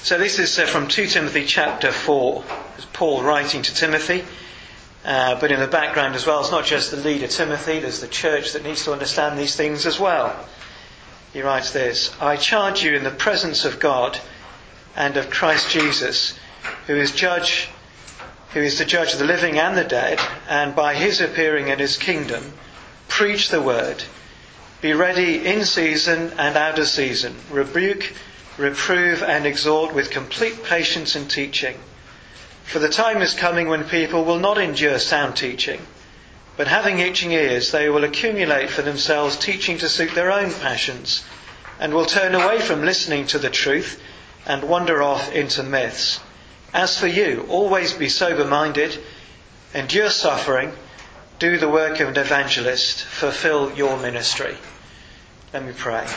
So this is from 2 Timothy chapter 4. It's Paul writing to Timothy. But in the background as well, it's not just the leader Timothy, there's the church that needs to understand these things as well. He writes this: I charge you in the presence of God and of Christ Jesus, who is the judge of the living and the dead, and by his appearing in his kingdom, preach the word. Be ready in season and out of season. Rebuke, reprove and exhort with complete patience and teaching. For the time is coming when people will not endure sound teaching, but having itching ears they will accumulate for themselves teaching to suit their own passions, and will turn away from listening to the truth and wander off into myths. As for you, always be sober-minded, endure suffering, do the work of an evangelist, fulfill your ministry. Let me pray.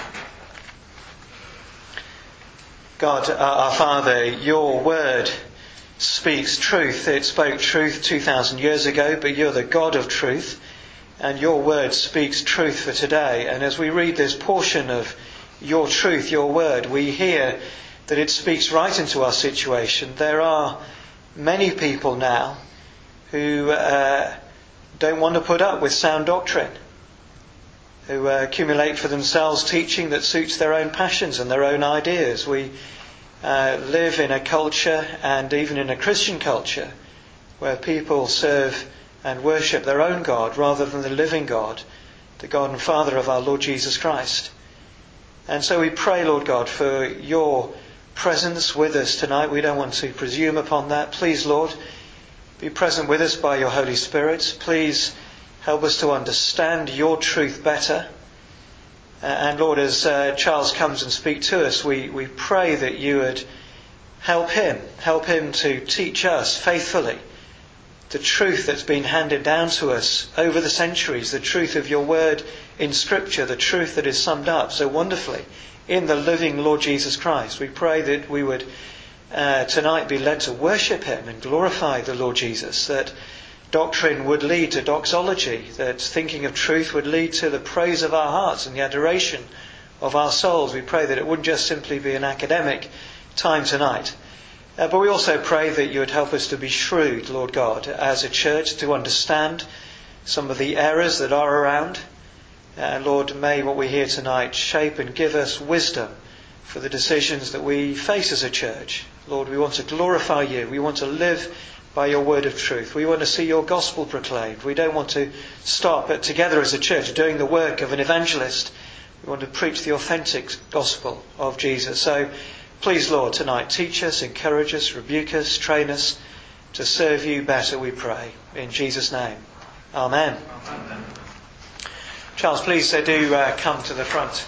God, our Father, your word speaks truth. It spoke truth 2,000 years ago, but you're the God of truth, and your word speaks truth for today. And as we read this portion of your truth, your word, we hear that it speaks right into our situation. There are many people now who don't want to put up with sound doctrine, who accumulate for themselves teaching that suits their own passions and their own ideas. We live in a culture, and even in a Christian culture, where people serve and worship their own God rather than the living God, the God and Father of our Lord Jesus Christ. And so we pray, Lord God, for your presence with us tonight. We don't want to presume upon that. Please, Lord, be present with us by your Holy Spirit. Please help us to understand your truth better. And Lord, as Charles comes and speaks to us, we pray that you would help him to teach us faithfully the truth that's been handed down to us over the centuries, the truth of your word in Scripture, the truth that is summed up so wonderfully in the living Lord Jesus Christ. We pray that we would tonight be led to worship him and glorify the Lord Jesus, that doctrine would lead to doxology, that thinking of truth would lead to the praise of our hearts and the adoration of our souls. We pray that it wouldn't just simply be an academic time tonight. But we also pray that you would help us to be shrewd, Lord God, as a church, to understand some of the errors that are around. Lord, may what we hear tonight shape and give us wisdom for the decisions that we face as a church. Lord, we want to glorify you. We want to live by your word of truth. We want to see your gospel proclaimed. We don't want to stop together as a church doing the work of an evangelist. We want to preach the authentic gospel of Jesus. So please, Lord, tonight teach us, encourage us, rebuke us, train us to serve you better, we pray. In Jesus' name. Amen. Amen. Charles, please do come to the front.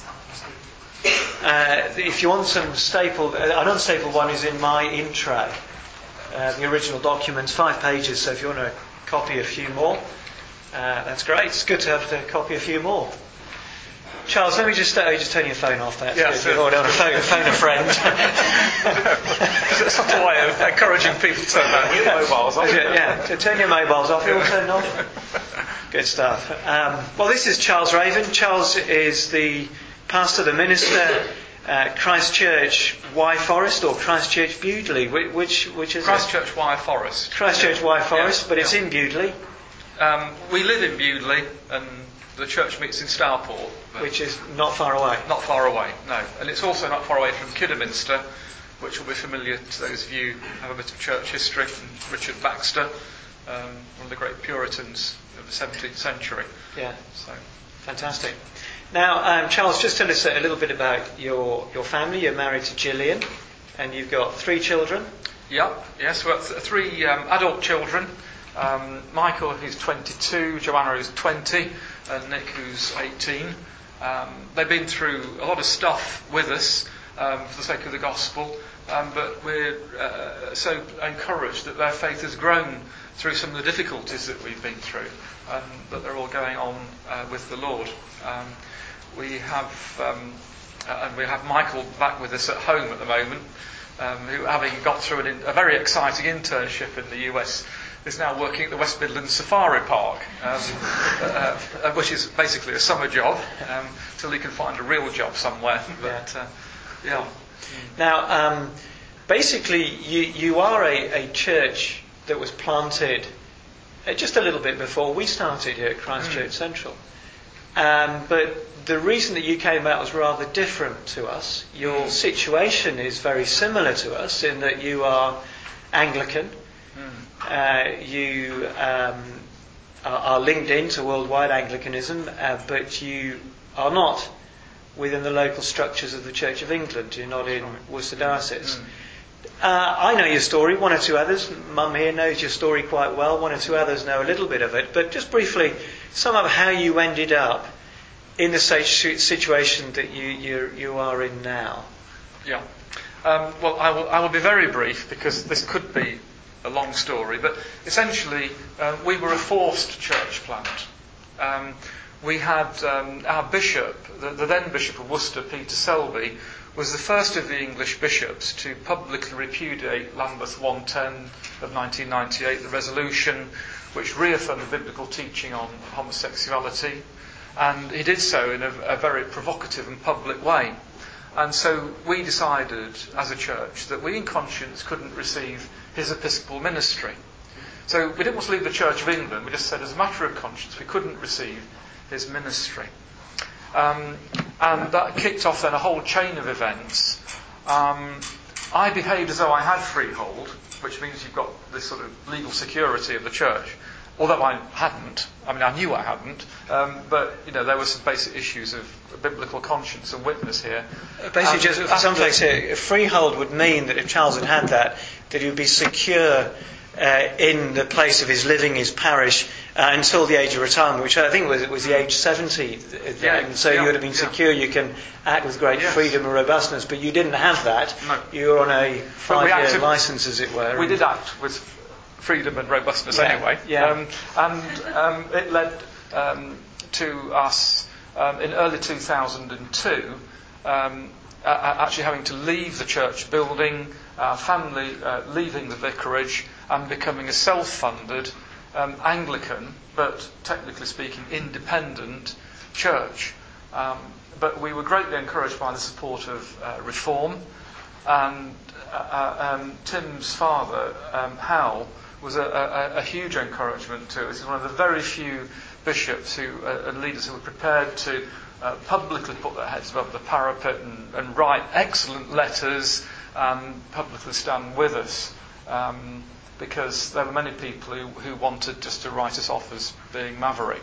If you want some stapled, an unstapled one is in my intro. The original document's 5 pages, so if you want to copy a few more, that's great. It's good to have to copy a few more. Charles, let me just turn your phone off. That's good. You've already on a phone a friend. It's not a way of encouraging people to turn their mobiles off. Yeah, so turn your mobiles off. You're all turned off. Good stuff. Well, this is Charles Raven. Charles is the pastor, the minister, Christchurch Y Forest or Christchurch Bewdley. Which is Christchurch Y Forest. Christchurch Y Forest, but it's in Bewdley. We live in Bewdley, and the church meets in Stourport. Which is not far away. Not far away, no. And it's also not far away from Kidderminster, which will be familiar to those of you who have a bit of church history. And Richard Baxter, one of the great Puritans of the 17th century. Yeah. So fantastic. Now, Charles, just tell us a little bit about your family. You're married to Gillian, and you've got 3 children. Yes, we've got 3 adult children. Michael, who's 22, Joanna, who's 20, and Nick, who's 18. They've been through a lot of stuff with us for the sake of the gospel, but we're so encouraged that their faith has grown through some of the difficulties that we've been through, and that they're all going on with the Lord. We have Michael back with us at home at the moment, who, having got through a very exciting internship in the US, is now working at the West Midlands Safari Park, which is basically a summer job, till he can find a real job somewhere. But Yeah. Now, basically, you are a church that was planted just a little bit before we started here at Christchurch Central. But the reason that you came out was rather different to us. Your situation is very similar to us in that you are Anglican. You are linked into worldwide Anglicanism, but you are not within the local structures of the Church of England. You're not in Worcester Diocese. I know your story, one or two others. Mum here knows your story quite well. One or two others know a little bit of it. But just briefly, sum up how you ended up in the situation that you are in now. Yeah. Well, I will be very brief because this could be a long story. But essentially, we were a forced church plant. We had our bishop, the then Bishop of Worcester, Peter Selby, was the first of the English bishops to publicly repudiate Lambeth 110 of 1998, the resolution which reaffirmed the biblical teaching on homosexuality. And he did so in a very provocative and public way. And so we decided as a church that we in conscience couldn't receive his episcopal ministry. So we didn't want to leave the Church of England. We just said as a matter of conscience we couldn't receive his ministry. And that kicked off then a whole chain of events. I behaved as though I had freehold, which means you've got this sort of legal security of the church. Although I hadn't. I mean, I knew I hadn't. But, there were some basic issues of biblical conscience and witness here. Basically, just for some folks here, freehold would mean that if Charles had that he would be secure in the place of his living, his parish, until the age of retirement, which I think was the age 70 then. So you would have been secure, you can act with great freedom and robustness, but you didn't have that. No. You were on a 5-year licence, as it were. We did act with freedom and robustness anyway. Yeah. And it led to us in early 2002 actually having to leave the church building, our family leaving the vicarage and becoming a self-funded Anglican, but technically speaking independent church. But we were greatly encouraged by the support of Reform, and Tim's father, Hal, was a huge encouragement to us. He's one of the very few bishops and leaders who were prepared to publicly put their heads above the parapet and write excellent letters and publicly stand with us, because there were many people who wanted just to write us off as being maverick.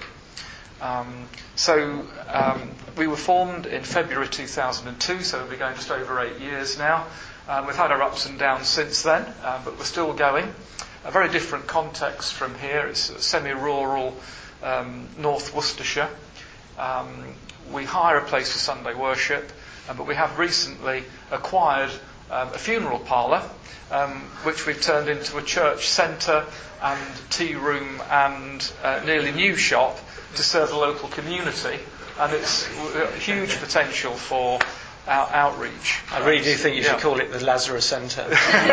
So we were formed in February 2002, so we'll be going just over 8 years now. We've had our ups and downs since then, but we're still going. A very different context from here. It's semi-rural North Worcestershire. We hire a place for Sunday worship, but we have recently acquired a funeral parlour, which we've turned into a church centre and tea room and nearly new shop to serve the local community, and it's huge potential for our outreach. I really do think you should call it the Lazarus Centre.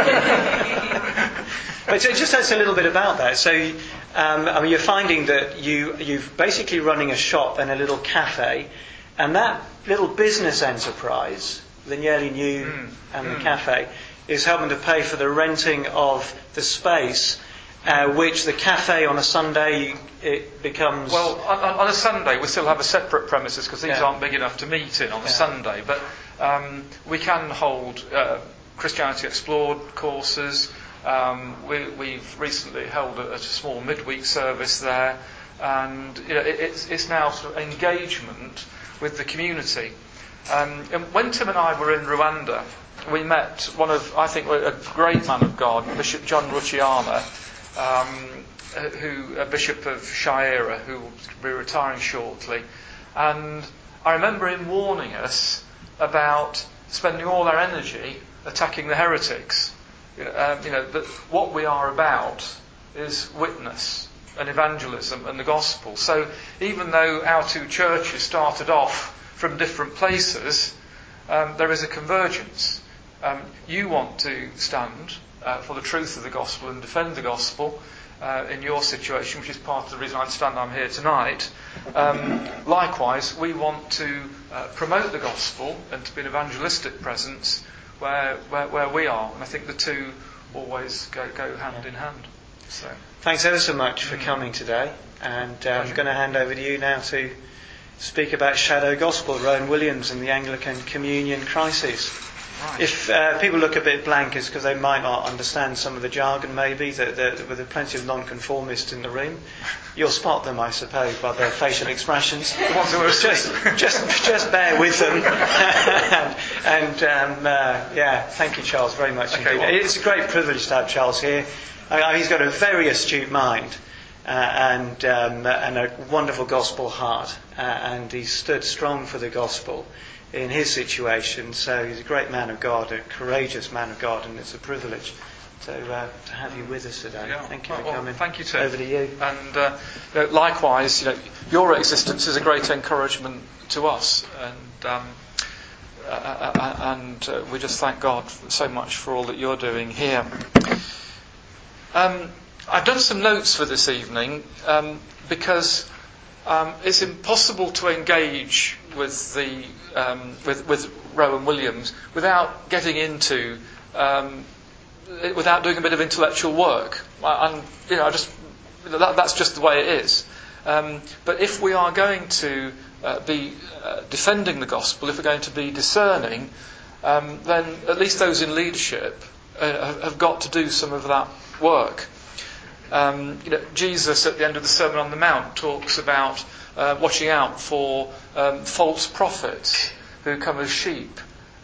But just tell us a little bit about that. So, you're finding that you're basically running a shop and a little cafe, and that little business enterprise, the Nearly New and the cafe, is helping to pay for the renting of the space, which the cafe on a Sunday, it becomes... Well, on a Sunday we still have a separate premises because these aren't big enough to meet in on a Sunday, but we can hold Christianity Explored courses. We've recently held a small midweek service there, and it's now sort of engagement with the community. And when Tim and I were in Rwanda, we met one of, I think, a great man of God, Bishop John Ruchiana, a Bishop of Shaira, who will be retiring shortly. And I remember him warning us about spending all our energy attacking the heretics. That what we are about is witness and evangelism and the gospel. So even though our two churches started off from different places, there is a convergence. You want to stand for the truth of the gospel and defend the gospel in your situation, which is part of the reason I understand I'm here tonight. Likewise, we want to promote the gospel and to be an evangelistic presence where we are. And I think the two always go hand in hand. So. Thanks ever so much for coming today. And I'm going to hand over to you now to speak about Shadow Gospel, Rowan Williams and the Anglican Communion Crisis. Right. If people look a bit blank, it's because they might not understand some of the jargon, maybe, that there are plenty of nonconformists in the room. You'll spot them, I suppose, by their facial expressions. The ones who are asleep. Just bear with them. Thank you, Charles, very much indeed. Well, it's a great privilege to have Charles here. He's got a very astute mind and a wonderful gospel heart, and he stood strong for the gospel in his situation. So he's a great man of God, a courageous man of God, and it's a privilege to have you with us today. Yeah. Thank you for coming. Thank you, Tim. Over to you. And likewise, your existence is a great encouragement to us, and we just thank God so much for all that you're doing here. I've done some notes for this evening because it's impossible to engage with with Rowan Williams without getting into without doing a bit of intellectual work. That's just the way it is. But if we are going to be defending the gospel, if we're going to be discerning, then at least those in leadership have got to do some of that work. Jesus at the end of the Sermon on the Mount talks about watching out for false prophets who come as sheep,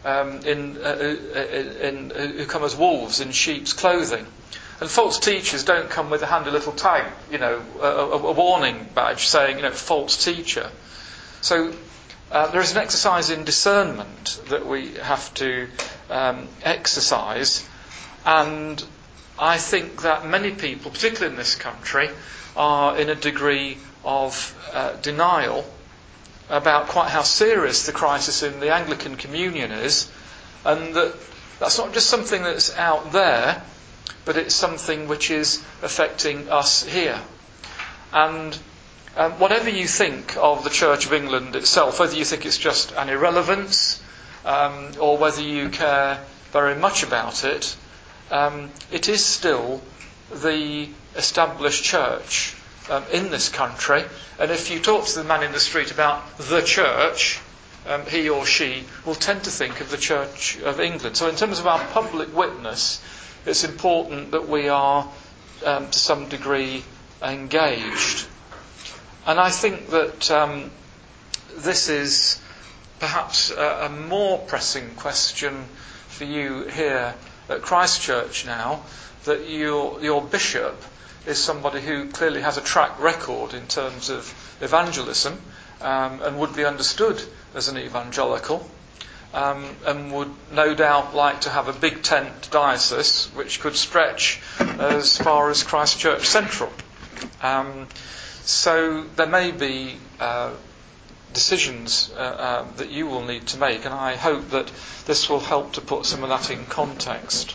who come as wolves in sheep's clothing. And false teachers don't come with a handy little tag, a warning badge saying, false teacher. So there is an exercise in discernment that we have to exercise, and I think that many people, particularly in this country, are in a degree of denial about quite how serious the crisis in the Anglican communion is, and that's not just something that's out there, but it's something which is affecting us here. And whatever you think of the Church of England itself, whether you think it's just an irrelevance, or whether you care very much about it, it is still the established church in this country. And if you talk to the man in the street about the church, he or she will tend to think of the Church of England. So in terms of our public witness, it's important that we are to some degree engaged. And I think that this is perhaps a more pressing question for you here at Christ Church now, that your bishop is somebody who clearly has a track record in terms of evangelism, and would be understood as an evangelical, and would no doubt like to have a big tent diocese which could stretch as far as Christ Church Central. So there may be decisions that you will need to make, and I hope that this will help to put some of that in context.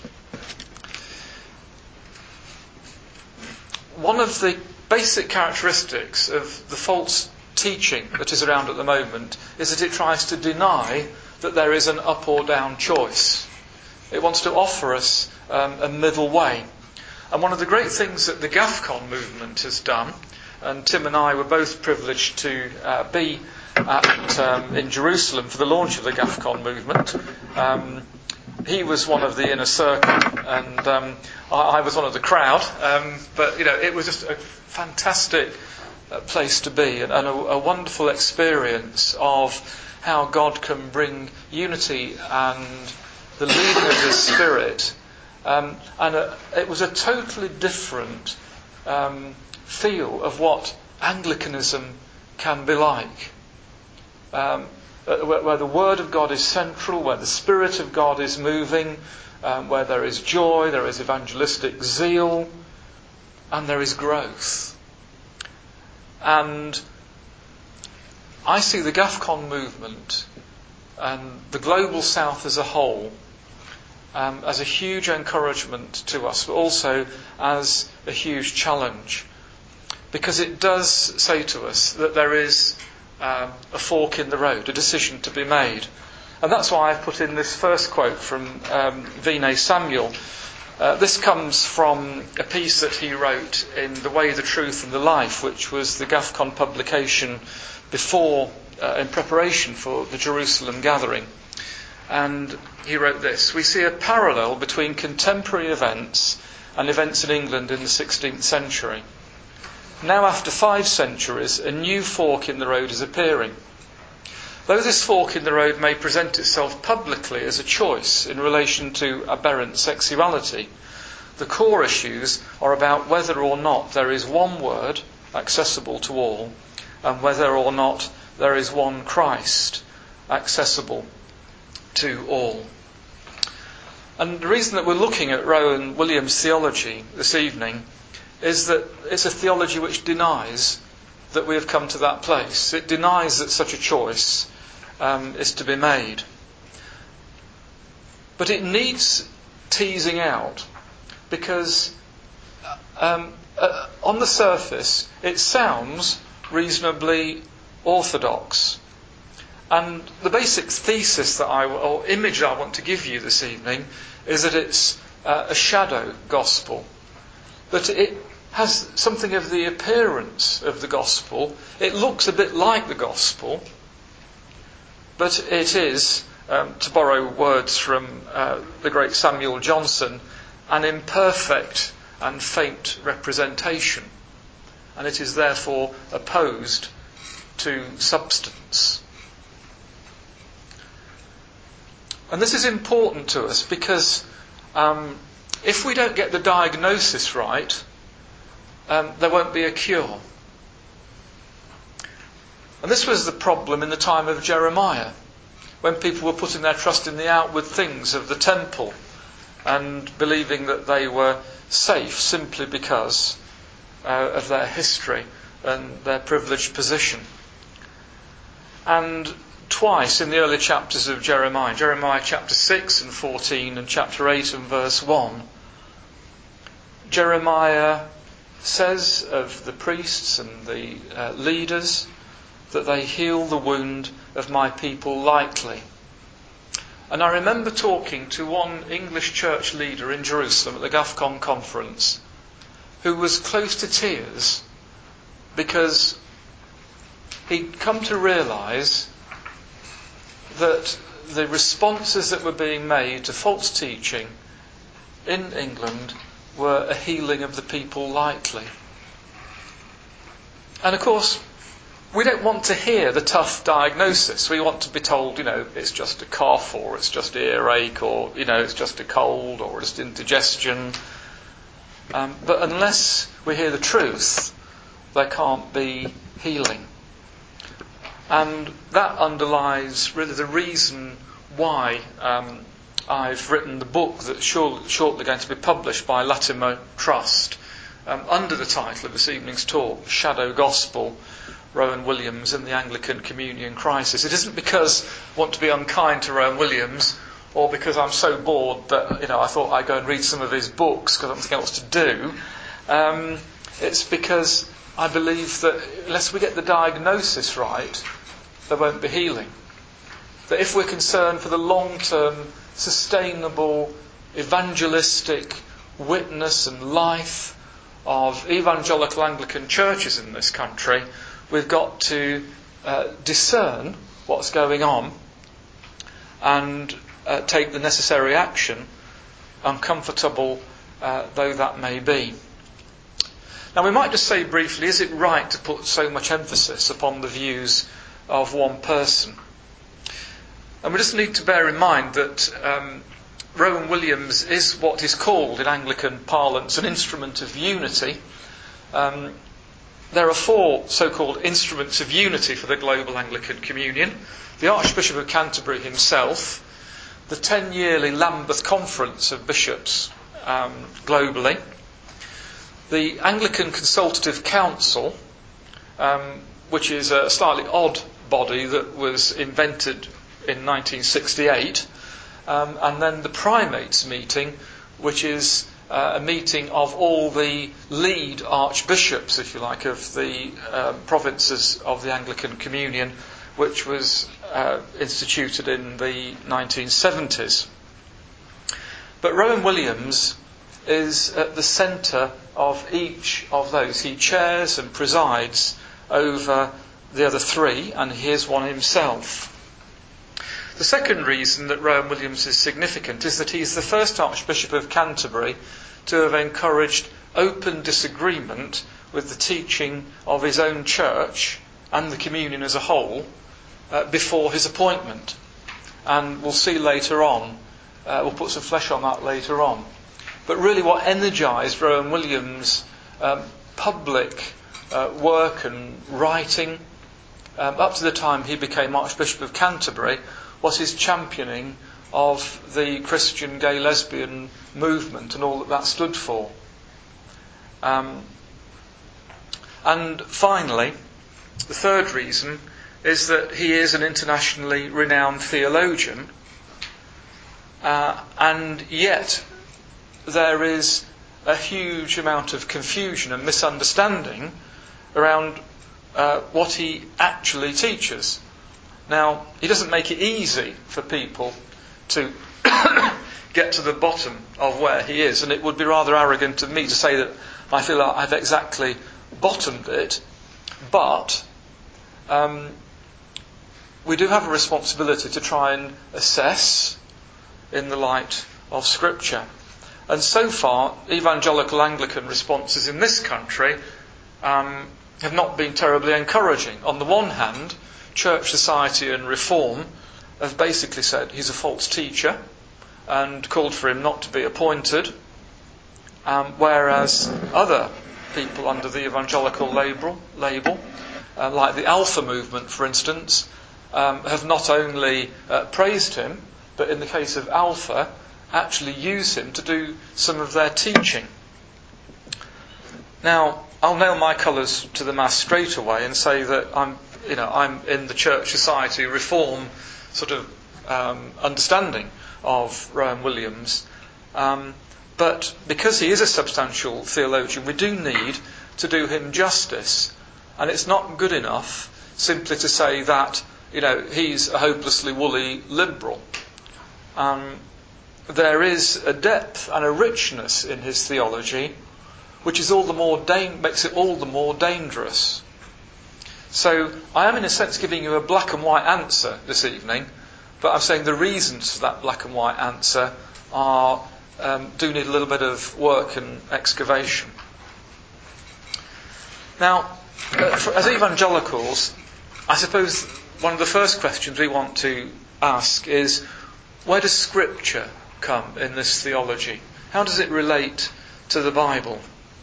One of the basic characteristics of the false teaching that is around at the moment is that it tries to deny that there is an up or down choice. It wants to offer us a middle way. And one of the great things that the GAFCON movement has done, and Tim and I were both privileged to be in Jerusalem for the launch of the GAFCON movement. He was one of the inner circle, and I was one of the crowd. But it was just a fantastic place to be, and a wonderful experience of how God can bring unity and the leading of His Spirit. It was a totally different feel of what Anglicanism can be like. Where the Word of God is central, where the Spirit of God is moving, where there is joy, there is evangelistic zeal, and there is growth. And I see the GAFCON movement and the global South as a whole as a huge encouragement to us, but also as a huge challenge. Because it does say to us that there is a fork in the road, a decision to be made. And that's why I've put in this first quote from Vinay Samuel. This comes from a piece that he wrote in The Way, the Truth and the Life, which was the GAFCON publication in preparation for the Jerusalem gathering. And he wrote this: "We see a parallel between contemporary events and events in England in the 16th century. Now, after 5 centuries, a new fork in the road is appearing. Though this fork in the road may present itself publicly as a choice in relation to aberrant sexuality, the core issues are about whether or not there is one word accessible to all, and whether or not there is one Christ accessible to all." And the reason that we're looking at Rowan Williams' theology this evening is that it's a theology which denies that we have come to that place. It denies that such a choice is to be made. But it needs teasing out, because on the surface it sounds reasonably orthodox. And the basic thesis or image that I want to give you this evening is that it's a shadow gospel. That it has something of the appearance of the gospel. It looks a bit like the gospel, but it is, to borrow words from the great Samuel Johnson, an imperfect and faint representation. And it is therefore opposed to substance. And this is important to us because if we don't get the diagnosis right, there won't be a cure. And this was the problem in the time of Jeremiah, when people were putting their trust in the outward things of the temple and believing that they were safe simply because of their history and their privileged position. And twice in the early chapters of Jeremiah chapter 6 and 14 and chapter 8 and verse 1, Jeremiah says of the priests and the leaders that they heal the wound of my people lightly. And I remember talking to one English church leader in Jerusalem at the GAFCON conference who was close to tears because he'd come to realise that the responses that were being made to false teaching in England were a healing of the people lightly. And of course, we don't want to hear the tough diagnosis. We want to be told, it's just a cough, or it's just earache, or, it's just a cold, or it's indigestion. But unless we hear the truth, there can't be healing. And that underlies really the reason why I've written the book that's shortly going to be published by Latimer Trust under the title of this evening's talk, Shadow Gospel, Rowan Williams and the Anglican Communion Crisis. It isn't because I want to be unkind to Rowan Williams or because I'm so bored that I thought I'd go and read some of his books because I don't think else to do. It's because I believe that unless we get the diagnosis right, there won't be healing. That if we're concerned for the long-term, sustainable, evangelistic witness and life of evangelical Anglican churches in this country, we've got to discern what's going on and take the necessary action, uncomfortable though that may be. Now, we might just say briefly, is it right to put so much emphasis upon the views of one person? And we just need to bear in mind that Rowan Williams is what is called in Anglican parlance an instrument of unity. There are 4 so-called instruments of unity for the global Anglican Communion. The Archbishop of Canterbury himself, the 10-yearly Lambeth Conference of Bishops globally, the Anglican Consultative Council, which is a slightly odd body that was invented in 1968, and then the primates meeting, which is a meeting of all the lead archbishops, if you like, of the provinces of the Anglican Communion, which was instituted in the 1970s. But Rowan Williams is at the centre of each of those. He chairs and presides over the other three, and he is one himself. The second reason that Rowan Williams is significant is that he's the first Archbishop of Canterbury to have encouraged open disagreement with the teaching of his own church and the communion as a whole before his appointment. And we'll see later on, we'll put some flesh on that later on. But really what energised Rowan Williams' public work and writing up to the time he became Archbishop of Canterbury was his championing of the Christian gay lesbian movement and all that stood for. And finally, the third reason is that he is an internationally renowned theologian, and yet there is a huge amount of confusion and misunderstanding around what he actually teaches. Now, he doesn't make it easy for people to get to the bottom of where he is, and it would be rather arrogant of me to say that I feel like I've exactly bottomed it, but we do have a responsibility to try and assess in the light of Scripture. And so far, evangelical Anglican responses in this country have not been terribly encouraging. On the one hand, Church, Society and Reform have basically said he's a false teacher and called for him not to be appointed, whereas other people under the evangelical label like the Alpha movement, for instance, have not only praised him, but in the case of Alpha, actually use him to do some of their teaching. Now, I'll nail my colours to the mast straight away and say that I'm in the Church, Society, Reform sort of understanding of Rowan Williams. But because he is a substantial theologian, we do need to do him justice. And it's not good enough simply to say that, he's a hopelessly woolly liberal. There is a depth and a richness in his theology, which is makes it all the more dangerous. So I am in a sense giving you a black and white answer this evening, but I'm saying the reasons for that black and white answer do need a little bit of work and excavation. Now, as evangelicals, I suppose one of the first questions we want to ask is, where does Scripture come in this theology? How does it relate to the Bible?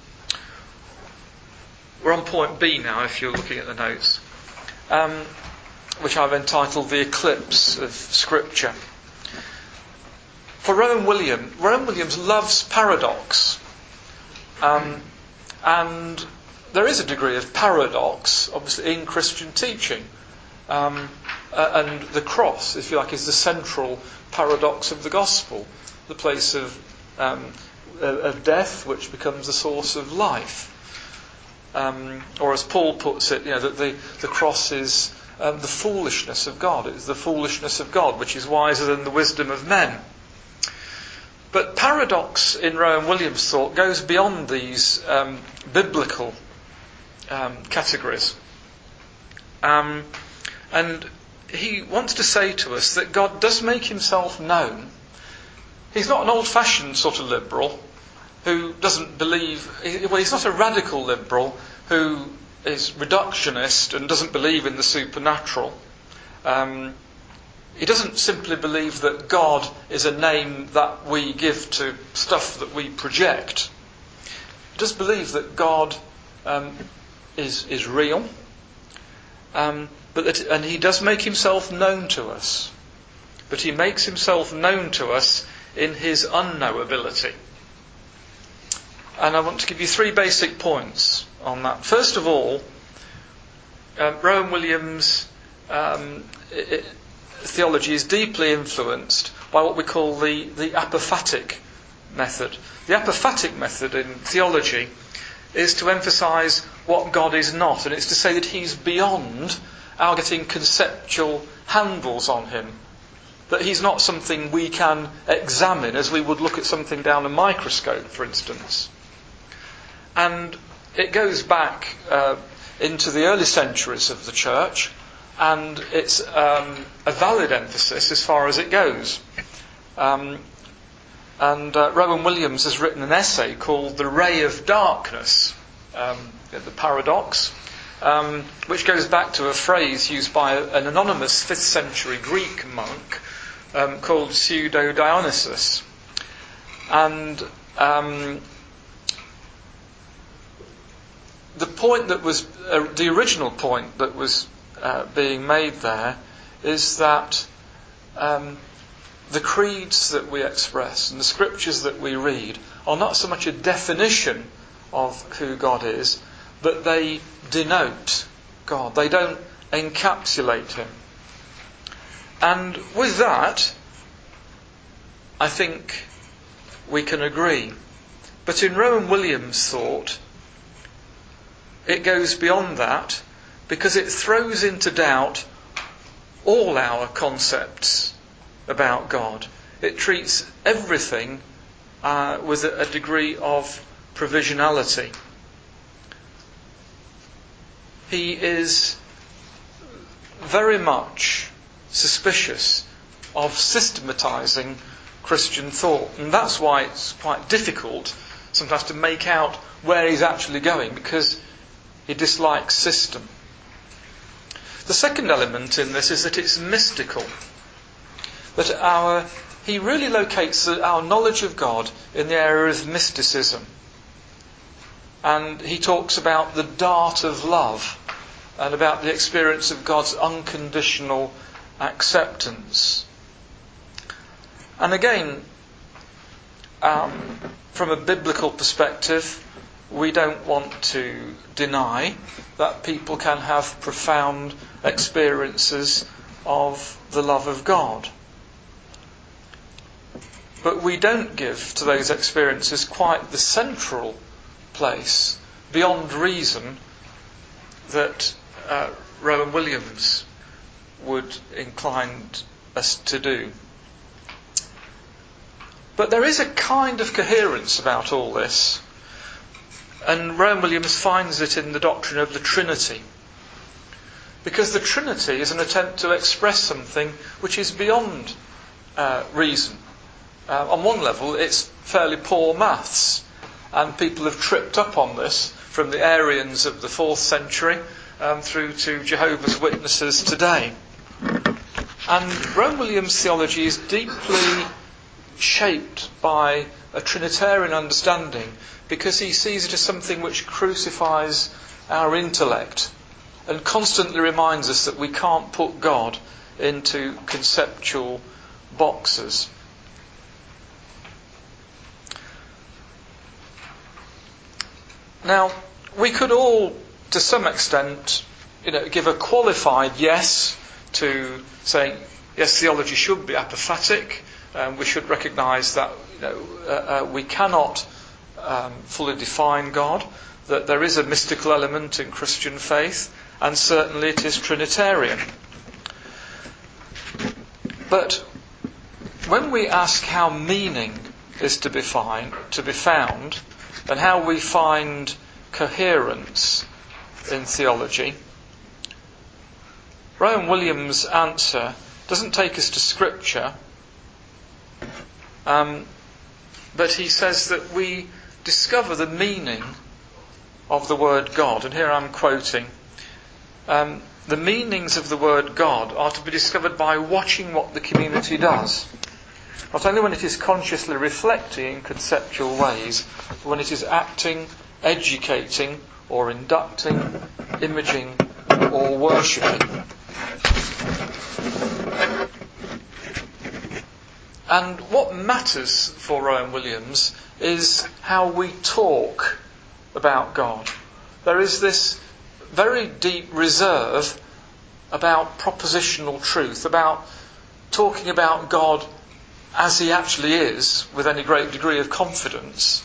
We're on point B now, if you're looking at the notes, which I've entitled The Eclipse of Scripture. For Rowan Williams loves paradox. And there is a degree of paradox, obviously, in Christian teaching. And the cross, if you like, is the central paradox of the gospel, the place of death, which becomes the source of life. Or as Paul puts it, that the cross is the foolishness of God. It is the foolishness of God, which is wiser than the wisdom of men. But paradox in Rowan Williams' thought goes beyond these biblical categories. And he wants to say to us that God does make himself known. He's not an old-fashioned sort of liberal who doesn't believe... he's not a radical liberal who is reductionist and doesn't believe in the supernatural. He doesn't simply believe that God is a name that we give to stuff that we project. He does believe that God is real, and he does make himself known to us. But he makes himself known to us in his unknowability. And I want to give you 3 basic points on that. First of all, Rowan Williams' theology is deeply influenced by what we call the apophatic method. The apophatic method in theology is to emphasise what God is not, and it's to say that he's beyond our getting conceptual handles on him, that he's not something we can examine as we would look at something down a microscope, for instance. And it goes back into the early centuries of the church, and it's a valid emphasis as far as it goes. Rowan Williams has written an essay called The Ray of Darkness, the paradox, which goes back to a phrase used by an anonymous 5th century Greek monk called Pseudo-Dionysus. And the point that was, the original point that was being made there is that the creeds that we express and the scriptures that we read are not so much a definition of who God is, but they denote God. They don't encapsulate him. And with that, I think we can agree. But in Rowan Williams' thought, it goes beyond that, because it throws into doubt all our concepts about God. It treats everything with a degree of provisionality. He is very much suspicious of systematising Christian thought, and that's why it's quite difficult sometimes to make out where he's actually going, because he dislikes system. The second element in this is that it's mystical. That he really locates our knowledge of God in the area of mysticism. And he talks about the dart of love and about the experience of God's unconditional acceptance. And again, from a biblical perspective, we don't want to deny that people can have profound experiences of the love of God. But we don't give to those experiences quite the central place, beyond reason, that Rowan Williams would incline us to do. But there is a kind of coherence about all this, and Rowan Williams finds it in the doctrine of the Trinity. Because the Trinity is an attempt to express something which is beyond reason. On one level, it's fairly poor maths, and people have tripped up on this from the Arians of the 4th century through to Jehovah's Witnesses today. And Rowan Williams' theology is deeply shaped by a Trinitarian understanding, because he sees it as something which crucifies our intellect and constantly reminds us that we can't put God into conceptual boxes. Now, we could all, to some extent, give a qualified yes to saying, yes, theology should be apophatic. We should recognise that we cannot fully define God, that there is a mystical element in Christian faith, and certainly it is Trinitarian. But when we ask how meaning is to be found, and how we find coherence in theology, Rowan Williams' answer doesn't take us to Scripture, but he says that we discover the meaning of the word God. And here I'm quoting. The meanings of the word God are to be discovered by watching what the community does. Not only when it is consciously reflecting in conceptual ways, but when it is acting, educating, or inducting, imaging, or worshipping. And what matters for Rowan Williams is how we talk about God. There is this very deep reserve about propositional truth, about talking about God as he actually is, with any great degree of confidence.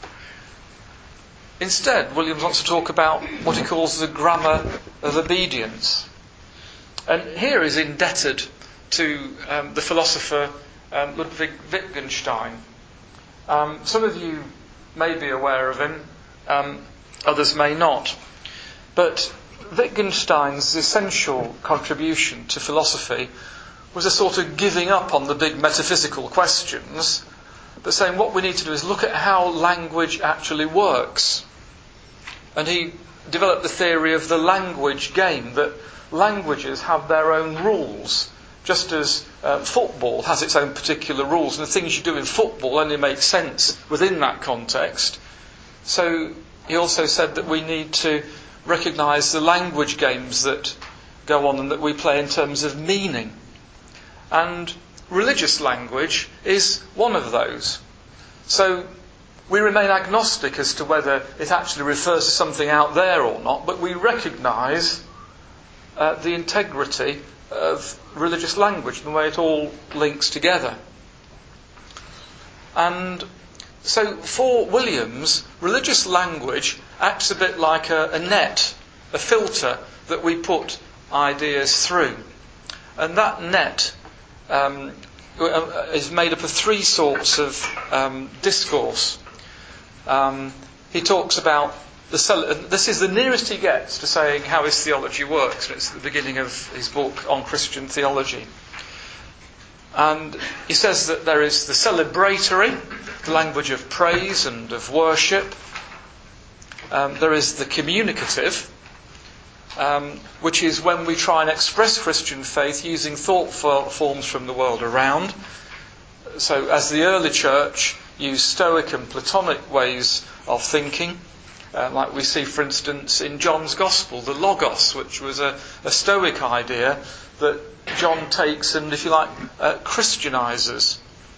Instead, Williams wants to talk about what he calls the grammar of obedience. And here is indebted to the philosopher Ludwig Wittgenstein. Some of you may be aware of him, others may not. But Wittgenstein's essential contribution to philosophy was a sort of giving up on the big metaphysical questions, but saying what we need to do is look at how language actually works. And he developed the theory of the language game, that languages have their own rules, just as football has its own particular rules, and the things you do in football only make sense within that context. So he also said that we need to recognise the language games that go on and that we play in terms of meaning. And religious language is one of those. So we remain agnostic as to whether it actually refers to something out there or not, but we recognise the integrity of religious language and the way it all links together. And so for Williams, religious language acts a bit like a net, a filter that we put ideas through. And that net is made up of three sorts of discourse. He talks about this is the nearest he gets to saying how his theology works, and it's at the beginning of his book on Christian theology. And he says that there is the celebratory, the language of praise and of worship. There is the communicative, which is when we try and express Christian faith using thought forms from the world around. So as the early church used Stoic and Platonic ways of thinking, like we see, for instance, in John's Gospel, the Logos, which was a Stoic idea that John takes and, if you like, Christianises.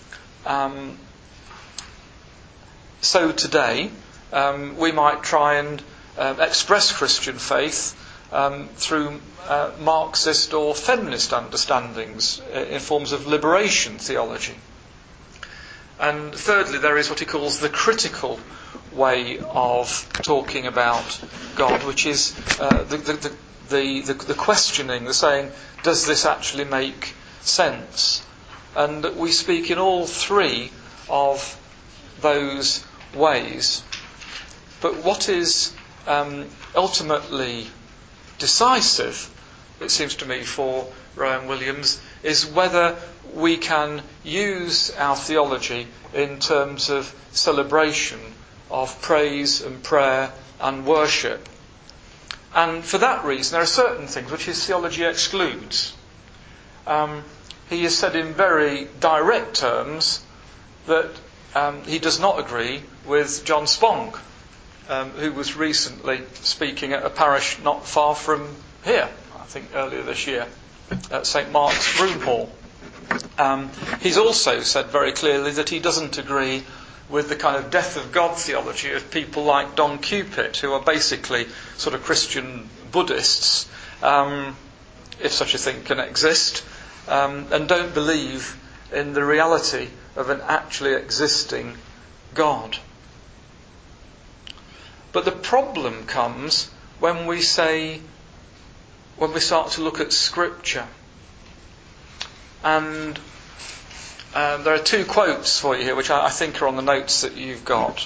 So today, we might try and express Christian faith through Marxist or feminist understandings in forms of liberation theology. And thirdly, there is what he calls the critical way of talking about God, which is the questioning, the saying, does this actually make sense? And we speak in all three of those ways. But what is ultimately decisive, it seems to me, for Rowan Williams, is whether we can use our theology in terms of celebration, of praise and prayer and worship. And for that reason, there are certain things which his theology excludes. He has said in very direct terms that he does not agree with John Spong, who was recently speaking at a parish not far from here, I think earlier this year, at St Mark's Broom Hall. He's also said very clearly that he doesn't agree with the kind of death of God theology of people like Don Cupid, who are basically sort of Christian Buddhists, if such a thing can exist, and don't believe in the reality of an actually existing God. But the problem comes when we start to look at Scripture. And there are two quotes for you here, which I think are on the notes that you've got.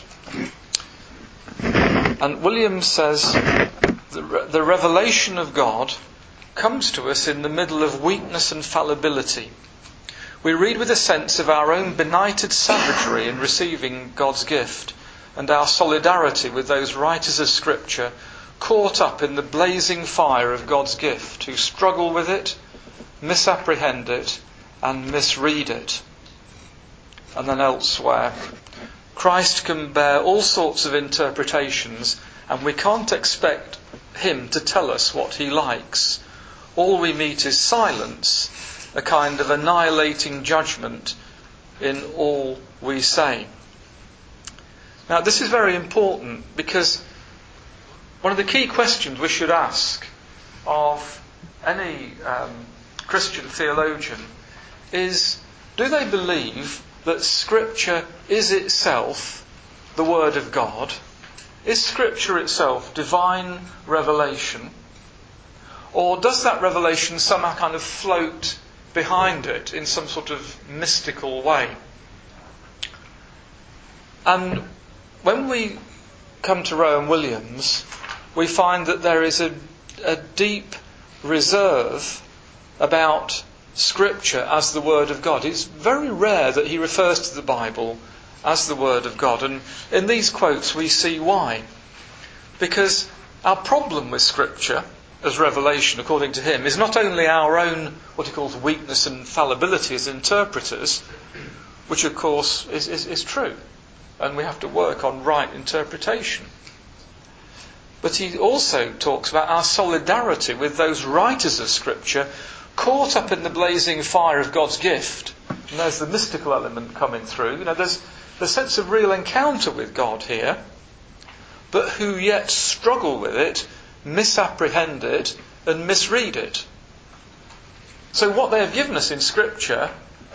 And Williams says, the revelation of God comes to us in the middle of weakness and fallibility. We read with a sense of our own benighted savagery in receiving God's gift, and our solidarity with those writers of Scripture caught up in the blazing fire of God's gift, who struggle with it, misapprehend it, and misread it. And then elsewhere, Christ can bear all sorts of interpretations, and we can't expect him to tell us what he likes. All we meet is silence, a kind of annihilating judgment in all we say. Now, this is very important, because one of the key questions we should ask of any Christian theologian is, do they believe that Scripture is itself the Word of God? Is Scripture itself divine revelation? Or does that revelation somehow kind of float behind it in some sort of mystical way? And when we come to Rowan Williams, we find that there is a deep reserve about Scripture as the Word of God. It's very rare that he refers to the Bible as the Word of God. And in these quotes we see why. Because our problem with Scripture as revelation, according to him, is not only our own, what he calls, weakness and fallibility as interpreters, which of course is true, and we have to work on right interpretation. But he also talks about our solidarity with those writers of Scripture caught up in the blazing fire of God's gift. And there's the mystical element coming through. There's the sense of real encounter with God here, but who yet struggle with it, misapprehend it, and misread it. So what they have given us in Scripture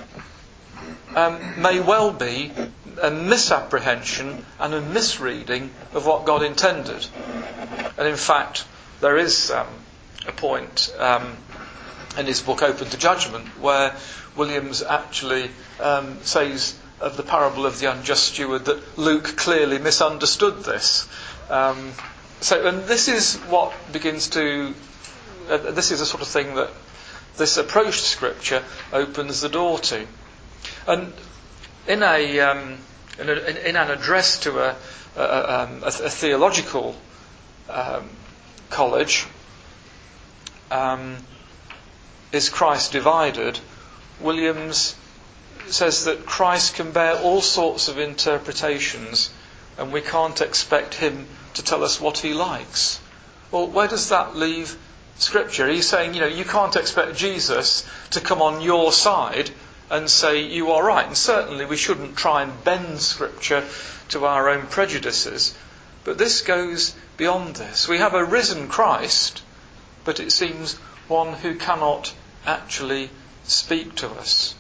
may well be a misapprehension and a misreading of what God intended. And in fact, there is a point in his book Open to Judgment where Williams actually says of the parable of the unjust steward that Luke clearly misunderstood this. And this is what begins to... this is the sort of thing that this approach to Scripture opens the door to. And in an address to a theological college, Is Christ Divided?, Williams says that Christ can bear all sorts of interpretations and we can't expect him to tell us what he likes. Well, where does that leave Scripture? He's saying, you can't expect Jesus to come on your side and say you are right. And certainly we shouldn't try and bend Scripture to our own prejudices. But this goes beyond this. We have a risen Christ, but it seems one who cannot actually speak to us.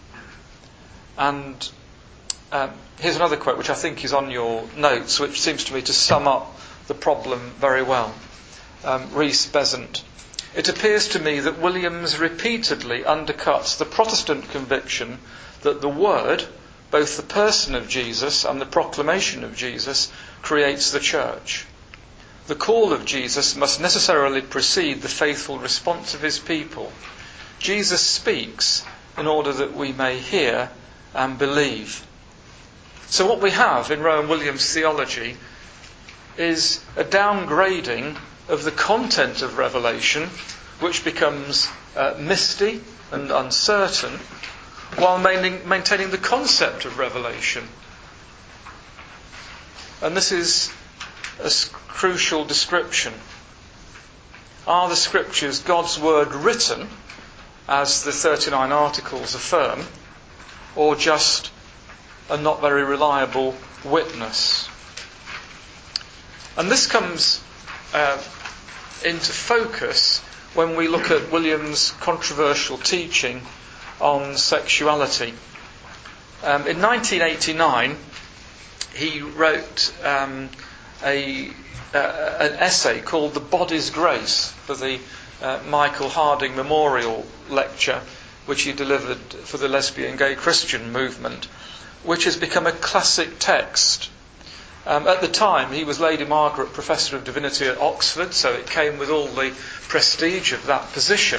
And here's another quote which I think is on your notes, which seems to me to sum up the problem very well. Rhys Besant. It appears to me that Williams repeatedly undercuts the Protestant conviction that the Word, both the person of Jesus and the proclamation of Jesus, creates the church. The call of Jesus must necessarily precede the faithful response of his people. Jesus speaks in order that we may hear and believe. So what we have in Rowan Williams' theology is a downgrading of the content of revelation, which becomes misty and uncertain, while maintaining the concept of revelation. And this is a crucial description. Are the Scriptures God's word written, as the 39 Articles affirm, or just a not very reliable witness? And this comes into focus when we look at Williams' controversial teaching on sexuality. In 1989, he wrote an essay called The Body's Grace for the Michael Harding Memorial Lecture, which he delivered for the lesbian gay Christian movement, which has become a classic text. At the time, he was Lady Margaret Professor of Divinity at Oxford, so it came with all the prestige of that position.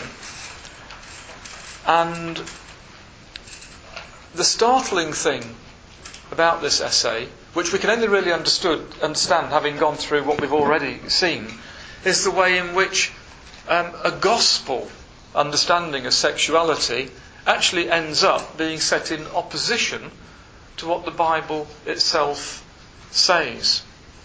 And the startling thing about this essay, which we can only really understand having gone through what we've already seen, is the way in which a gospel understanding of sexuality actually ends up being set in opposition to what the Bible itself says.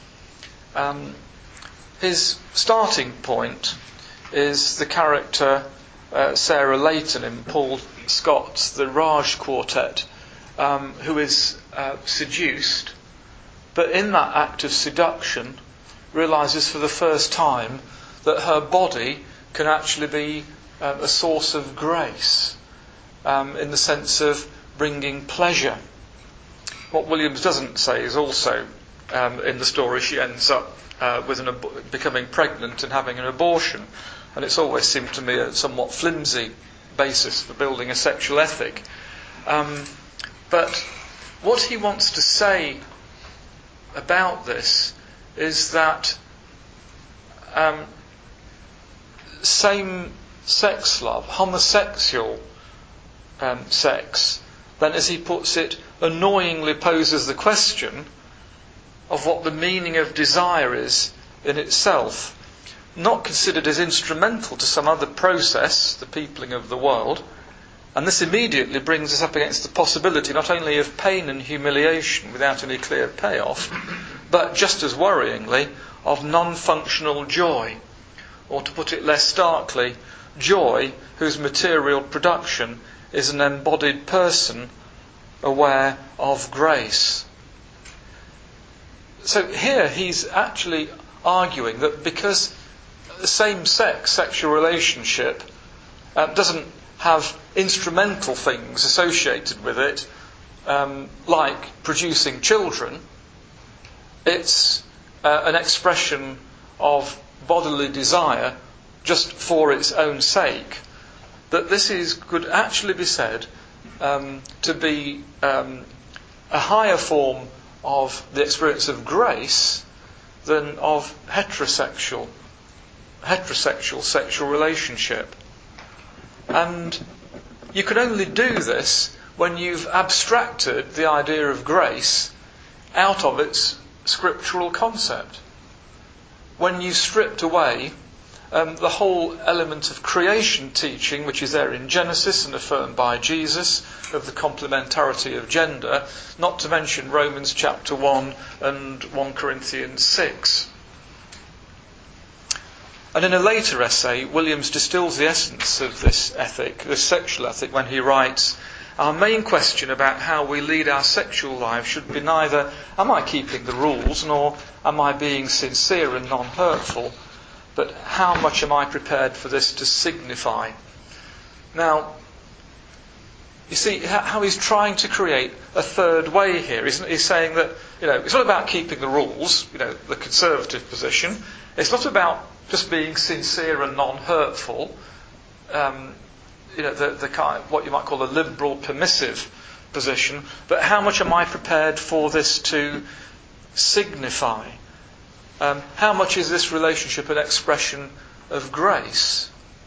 His starting point is the character Sarah Layton in Paul Scott's The Raj Quartet, who is seduced, but in that act of seduction realises for the first time that her body can actually be a source of grace, in the sense of bringing pleasure. What Williams doesn't say is also, in the story, she ends up becoming pregnant and having an abortion. And it's always seemed to me a somewhat flimsy basis for building a sexual ethic. But what he wants to say about this is that same-sex love, homosexual sex, then, as he puts it, annoyingly poses the question of what the meaning of desire is in itself, not considered as instrumental to some other process, the peopling of the world. And this immediately brings us up against the possibility not only of pain and humiliation without any clear payoff, but just as worryingly, of non-functional joy. Or to put it less starkly, joy whose material production is an embodied person aware of grace. So here he's actually arguing that because the same-sex sexual relationship doesn't have instrumental things associated with it, like producing children, it's an expression of bodily desire just for its own sake, that this could actually be said to be a higher form of the experience of grace than of heterosexual sexual relationship. And you can only do this when you've abstracted the idea of grace out of its scriptural concept. When you stripped away the whole element of creation teaching, which is there in Genesis and affirmed by Jesus, of the complementarity of gender, not to mention Romans chapter 1 and 1 Corinthians 6. And in a later essay, Williams distills the essence of this ethic, this sexual ethic, when he writes, "Our main question about how we lead our sexual lives should be neither, am I keeping the rules, nor am I being sincere and non-hurtful, but how much am I prepared for this to signify?" Now, you see how he's trying to create a third way here. He's saying that, it's not about keeping the rules, the conservative position. It's not about just being sincere and non-hurtful, the kind, what you might call a liberal, permissive position, but how much am I prepared for this to signify? How much is this relationship an expression of grace?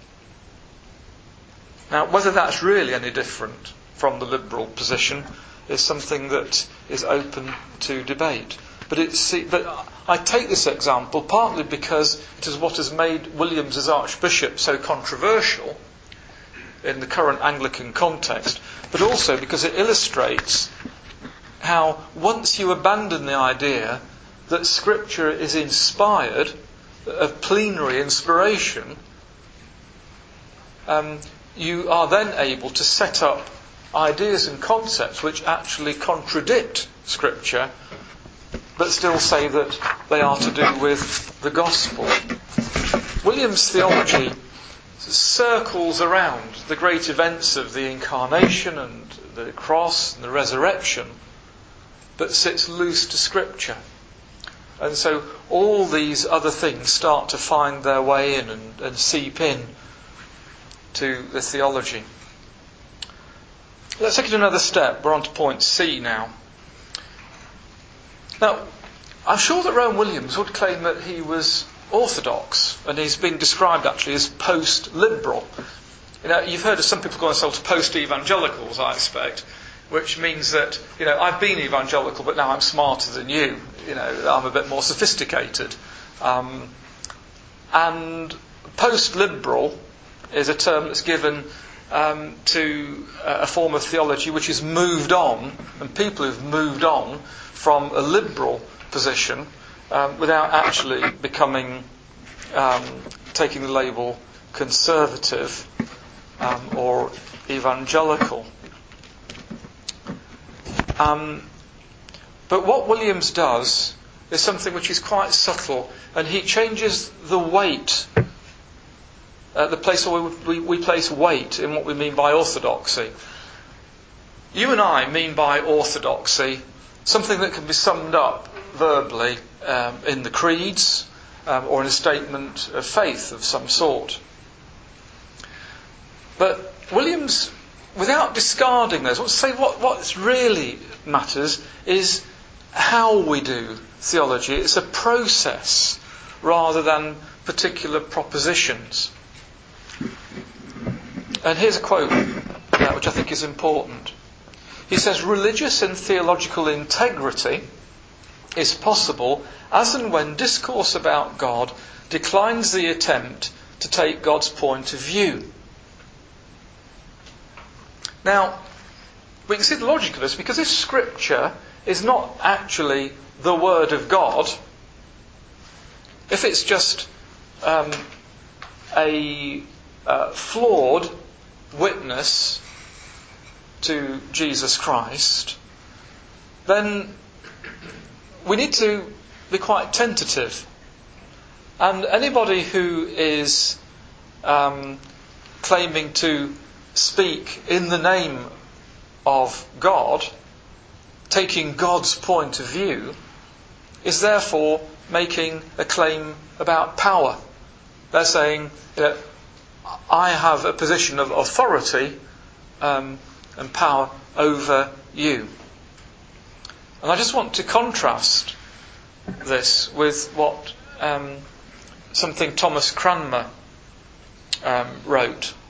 Now, whether that's really any different from the liberal position is something that is open to debate. But I take this example partly because it is what has made Williams as Archbishop so controversial in the current Anglican context, but also because it illustrates how once you abandon the idea that Scripture is inspired, of plenary inspiration, you are then able to set up ideas and concepts which actually contradict Scripture, but still say that they are to do with the gospel. Williams' theology circles around the great events of the incarnation and the cross and the resurrection, but sits loose to Scripture. And so all these other things start to find their way in and seep in to the theology. Let's take it another step. We're on to point C now. Now, I'm sure that Rowan Williams would claim that he was orthodox, and he's been described actually as post-liberal. You've heard of some people call themselves post-evangelicals, I expect, which means that, I've been evangelical, but now I'm smarter than you. I'm a bit more sophisticated. And post-liberal is a term that's given to a form of theology which has moved on, and people who've moved on from a liberal position without actually taking the label conservative or evangelical. But what Williams does is something which is quite subtle, and he changes the weight, the place where we place weight in what we mean by orthodoxy. you and I mean by orthodoxy something that can be summed up verbally in the creeds or in a statement of faith of some sort. But Williams, without discarding those, wants to say what really matters is how we do theology. It's a process rather than particular propositions. And here's a quote which I think is important. He says, "Religious and theological integrity is possible as and when discourse about God declines the attempt to take God's point of view." Now, we can see the logic of this, because if Scripture is not actually the Word of God, if it's just a flawed witness to Jesus Christ, then we need to be quite tentative. And anybody who is claiming to speak in the name of God, taking God's point of view, is therefore making a claim about power. They're saying that I have a position of authority and power over you. And I just want to contrast this with what something Thomas Cranmer wrote.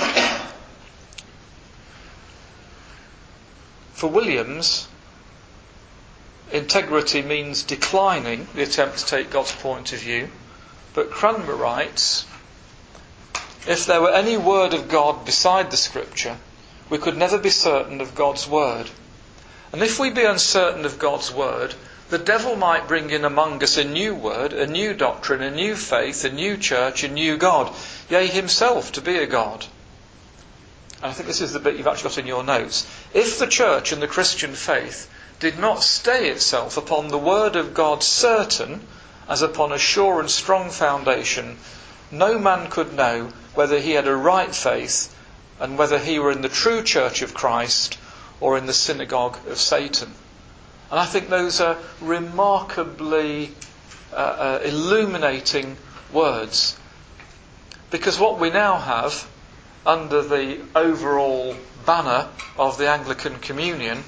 For Williams, integrity means declining the attempt to take God's point of view. But Cranmer writes, "If there were any word of God beside the Scripture, we could never be certain of God's word. And if we be uncertain of God's word, the devil might bring in among us a new word, a new doctrine, a new faith, a new church, a new God, yea, himself to be a God." And I think this is the bit you've actually got in your notes. "If the church and the Christian faith did not stay itself upon the word of God certain, as upon a sure and strong foundation, no man could know whether he had a right faith and whether he were in the true church of Christ or in the synagogue of Satan." And I think those are remarkably illuminating words. Because what we now have under the overall banner of the Anglican Communion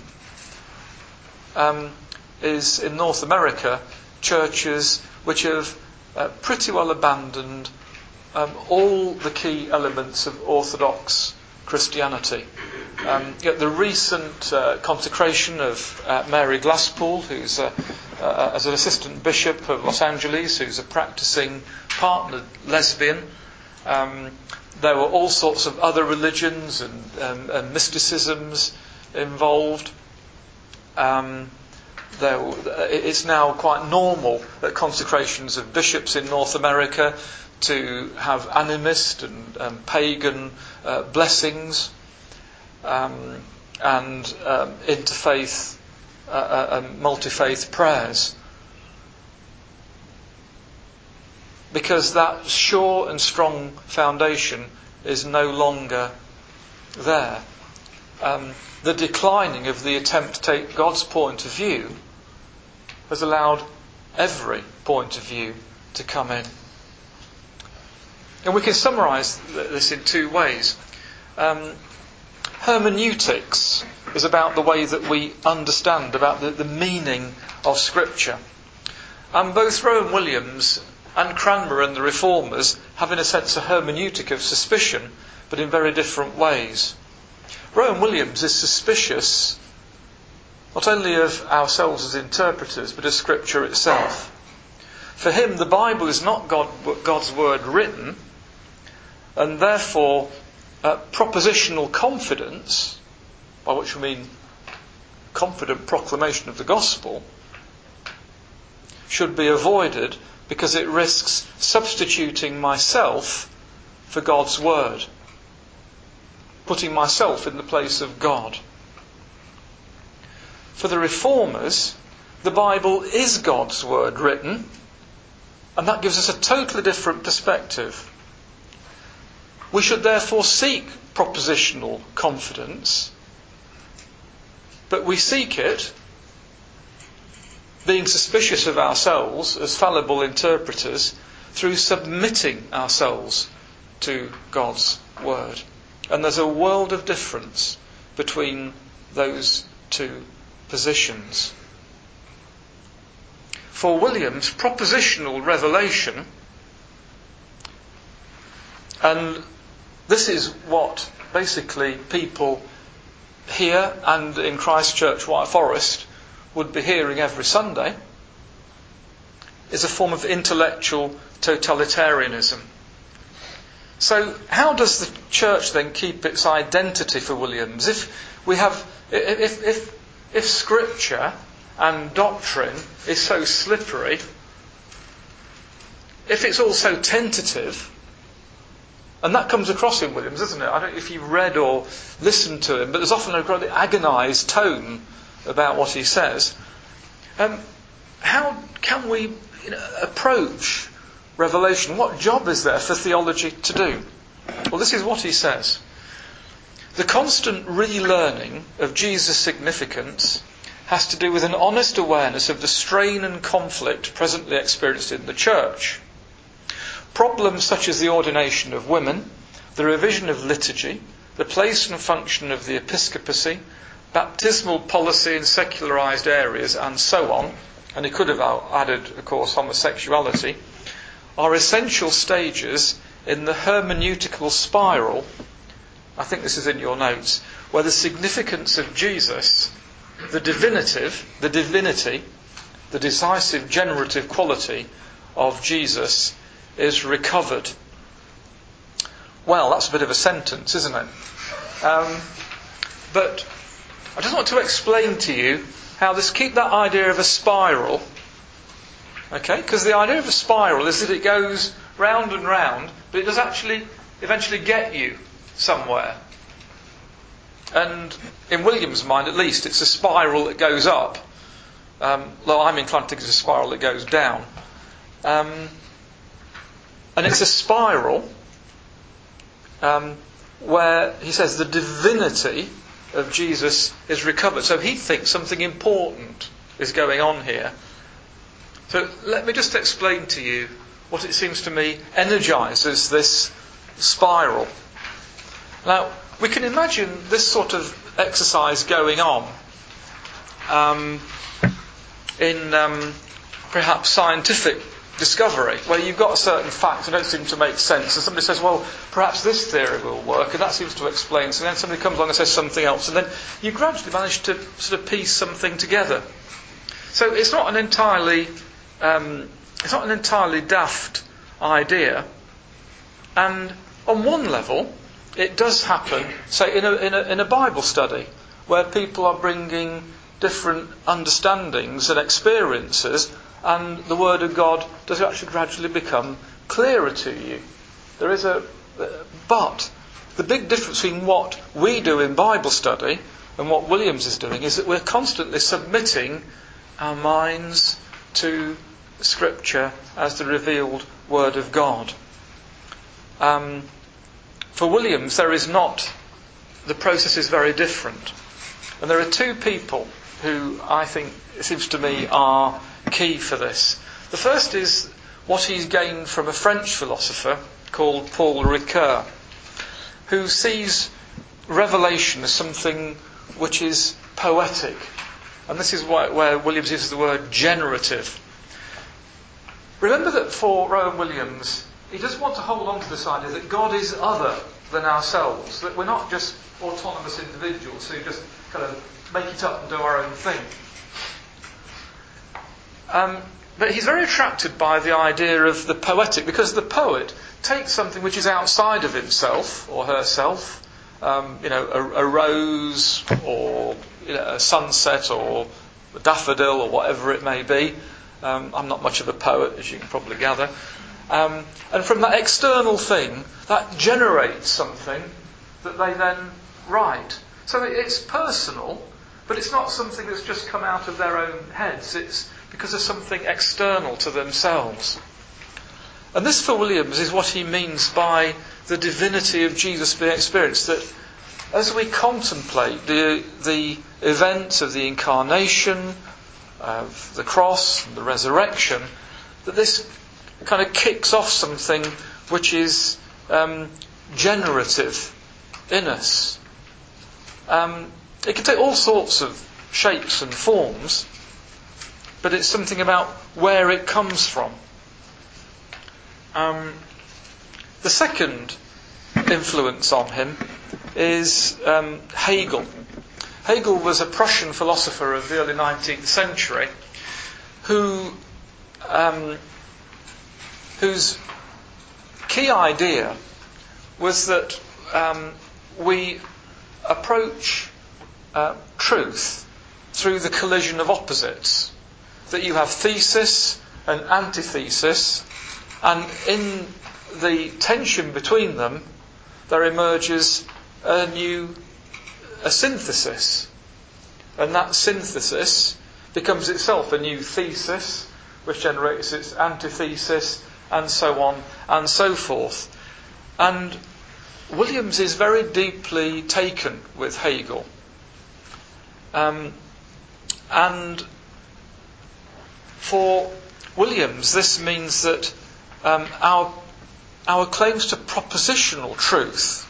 is, in North America, churches which have pretty well abandoned all the key elements of Orthodox Christianity. The recent consecration of Mary Glasspool, who's as an assistant bishop of Los Angeles, who's a practicing partnered lesbian. There were all sorts of other religions and mysticisms involved. It's now quite normal at consecrations of bishops in North America to have animist and pagan blessings and interfaith and multi-faith prayers. Because that sure and strong foundation is no longer there. The declining of the attempt to take God's point of view has allowed every point of view to come in. And we can summarise this in two ways. Hermeneutics is about the way that we understand, about the meaning of Scripture. And both Rowan Williams and Cranmer and the Reformers have, in a sense, a hermeneutic of suspicion, but in very different ways. Rowan Williams is suspicious not only of ourselves as interpreters, but of Scripture itself. For him, the Bible is not God's word written, and therefore propositional confidence, by which we mean confident proclamation of the gospel, should be avoided because it risks substituting myself for God's word, putting myself in the place of God. For the Reformers, the Bible is God's word written, and that gives us a totally different perspective. We should therefore seek propositional confidence, But we seek it, being suspicious of ourselves as fallible interpreters, through submitting ourselves to God's word. And there's a world of difference between those two positions. For Williams, propositional revelation, and this is what basically people here and in Christchurch, White Forest, would be hearing every Sunday, is a form of intellectual totalitarianism. So how does the church then keep its identity for Williams? If Scripture and doctrine is so slippery, if it's all so tentative, and that comes across in Williams, doesn't it? I don't know if you've read or listened to him, but there's often a rather agonised tone about what he says. How can we approach revelation? What job is there for theology to do? Well, this is what he says. The constant relearning of Jesus' significance has to do with an honest awareness of the strain and conflict presently experienced in the church. Problems such as the ordination of women, the revision of liturgy, the place and function of the episcopacy, baptismal policy in secularised areas, and so on, and he could have added, of course, homosexuality, are essential stages in the hermeneutical spiral, I think this is in your notes, where the significance of Jesus, the divinity, the decisive generative quality of Jesus is recovered. Well, that's a bit of a sentence, isn't it? But I just want to explain to you how this, keep that idea of a spiral, okay? Because the idea of a spiral is that it goes round and round, but it does actually eventually get you somewhere. And in Williams' mind, at least, it's a spiral that goes up. Though I'm inclined to think it's a spiral that goes down. And it's a spiral where he says the divinity of Jesus is recovered. So he thinks something important is going on here. So let me just explain to you what it seems to me energises this spiral. Now, we can imagine this sort of exercise going on in perhaps scientific discovery, where you've got a certain fact that don't seem to make sense, and somebody says, well, perhaps this theory will work, and that seems to explain. So then somebody comes along and says something else, and then you gradually manage to sort of piece something together. So it's not an entirely daft idea, and on one level, it does happen, say, in a Bible study, where people are bringing different understandings and experiences, and the Word of God does actually gradually become clearer to you. But the big difference between what we do in Bible study and what Williams is doing is that we're constantly submitting our minds to Scripture as the revealed Word of God. For Williams, the process is very different. And there are two people who I think, it seems to me, are key for this. The first is what he's gained from a French philosopher called Paul Ricoeur, who sees revelation as something which is poetic. And this is where Williams uses the word generative. Remember that for Rowan Williams, he doesn't want to hold on to this idea that God is other than ourselves, that we're not just autonomous individuals who just kind of make it up and do our own thing. But he's very attracted by the idea of the poetic, because the poet takes something which is outside of himself or herself, a rose or a sunset or a daffodil or whatever it may be. I'm not much of a poet, as you can probably gather. And from that external thing, that generates something that they then write. So it's personal, but it's not something that's just come out of their own heads. It's because of something external to themselves. And this, for Williams, is what he means by the divinity of Jesus being experienced. That as we contemplate the events of the incarnation, of the cross and the resurrection, that this kind of kicks off something which is generative in us. It can take all sorts of shapes and forms, but it's something about where it comes from. The second influence on him is Hegel. Hegel was a Prussian philosopher of the early 19th century whose key idea was that we approach truth through the collision of opposites. That you have thesis and antithesis, and in the tension between them there emerges a synthesis, and that synthesis becomes itself a new thesis which generates its antithesis, and so on and so forth. And Williams is very deeply taken with Hegel, and for Williams this means that our claims to propositional truth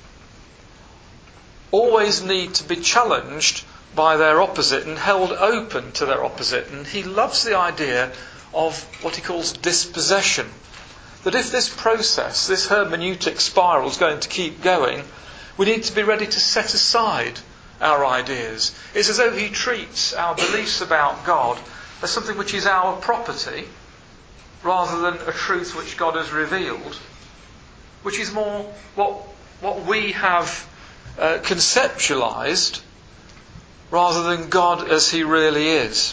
always need to be challenged by their opposite and held open to their opposite. And he loves the idea of what he calls dispossession. That if this process, this hermeneutic spiral is going to keep going, we need to be ready to set aside our ideas. It's as though he treats our beliefs about God as something which is our property, rather than a truth which God has revealed, which is more what we have conceptualised, rather than God as he really is.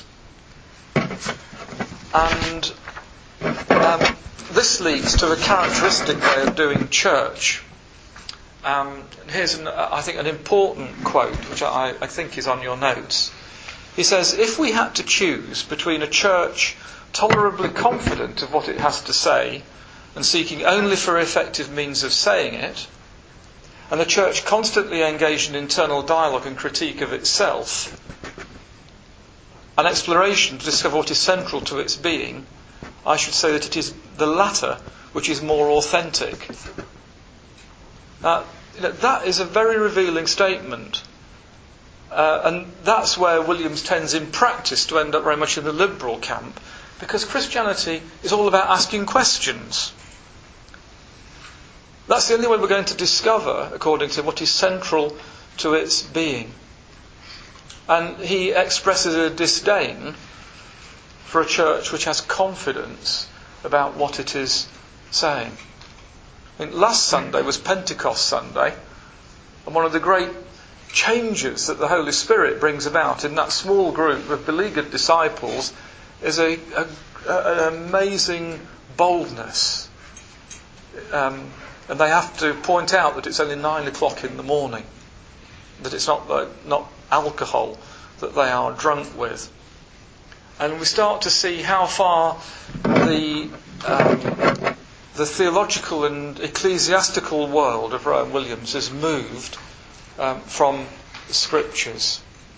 And this leads to a characteristic way of doing church. Here's, I think, an important quote, which I think is on your notes. He says, if we had to choose between a church tolerably confident of what it has to say and seeking only for effective means of saying it, and a church constantly engaged in internal dialogue and critique of itself, an exploration to discover what is central to its being, I should say that it is the latter which is more authentic. Now, that is a very revealing statement. And that's where Williams tends in practice to end up very much in the liberal camp, because Christianity is all about asking questions. That's the only way we're going to discover, according to him, what is central to its being. And he expresses a disdain for a church which has confidence about what it is saying. I mean, last Sunday was Pentecost Sunday, and one of the great changes that the Holy Spirit brings about in that small group of beleaguered disciples is an amazing boldness. And they have to point out that it's only 9 o'clock in the morning, that it's not alcohol that they are drunk with. And we start to see how far the theological and ecclesiastical world of Rowan Williams has moved from the Scriptures.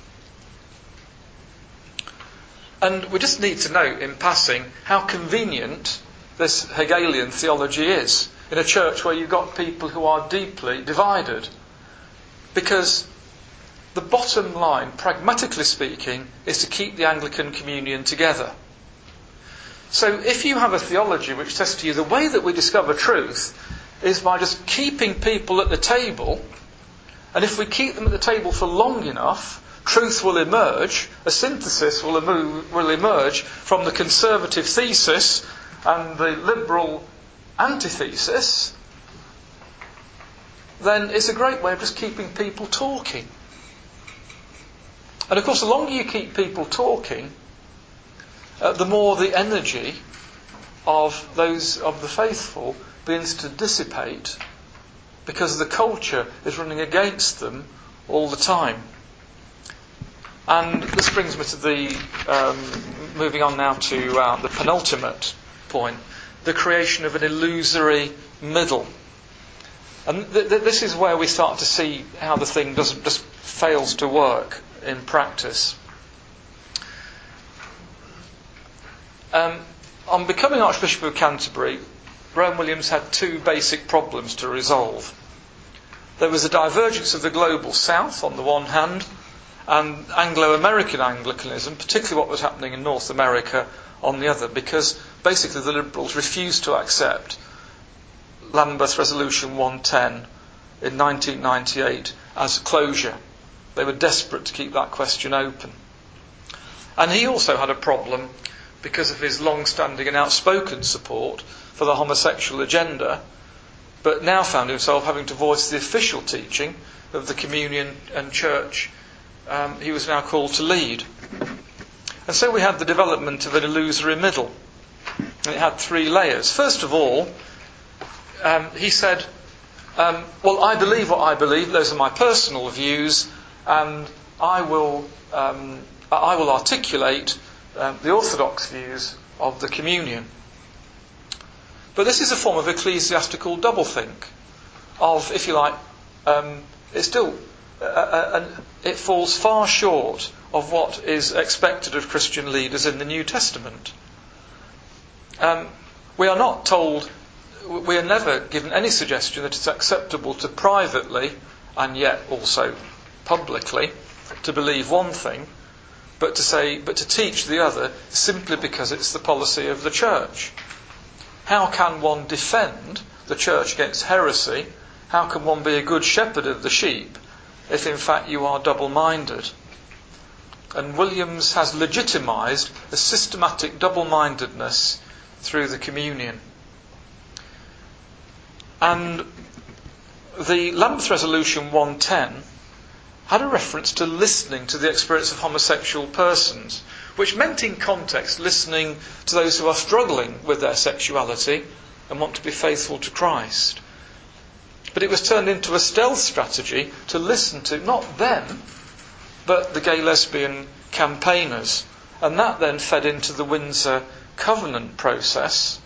And we just need to note in passing how convenient this Hegelian theology is in a church where you've got people who are deeply divided. Because the bottom line, pragmatically speaking, is to keep the Anglican communion together. So if you have a theology which says to you the way that we discover truth is by just keeping people at the table, and if we keep them at the table for long enough, truth will emerge, a synthesis will emerge from the conservative thesis and the liberal antithesis, then it's a great way of just keeping people talking. And of course, the longer you keep people talking, the more the energy of those of the faithful begins to dissipate, because the culture is running against them all the time. And this brings me to the moving on now to the penultimate point, the creation of an illusory middle. And this is where we start to see how the thing just fails to work in practice. On becoming Archbishop of Canterbury, Rowan Williams had two basic problems to resolve. There was a divergence of the global south on the one hand, and Anglo-American Anglicanism, particularly what was happening in North America, on the other, because basically the Liberals refused to accept Lambeth Resolution 110 in 1998 as closure. They were desperate to keep that question open. And he also had a problem because of his long-standing and outspoken support for the homosexual agenda, but now found himself having to voice the official teaching of the communion and church he was now called to lead. And so we had the development of an illusory middle. And it had three layers. First of all, he said, well, I believe what I believe, those are my personal views, and I will articulate the orthodox views of the communion. But this is a form of ecclesiastical doublethink, of, if you like, it's still, it falls far short of what is expected of Christian leaders in the New Testament. We are not told, we are never given any suggestion that it's acceptable to privately, and yet also publicly, to believe one thing, but to teach the other simply because it's the policy of the church. How can one defend the church against heresy? How can one be a good shepherd of the sheep if in fact you are double-minded? And Williams has legitimised a systematic double-mindedness through the communion. And the Lambeth Resolution 110 had a reference to listening to the experience of homosexual persons, which meant in context listening to those who are struggling with their sexuality and want to be faithful to Christ. But it was turned into a stealth strategy to listen to not them, but the gay lesbian campaigners. And that then fed into the Windsor Covenant process,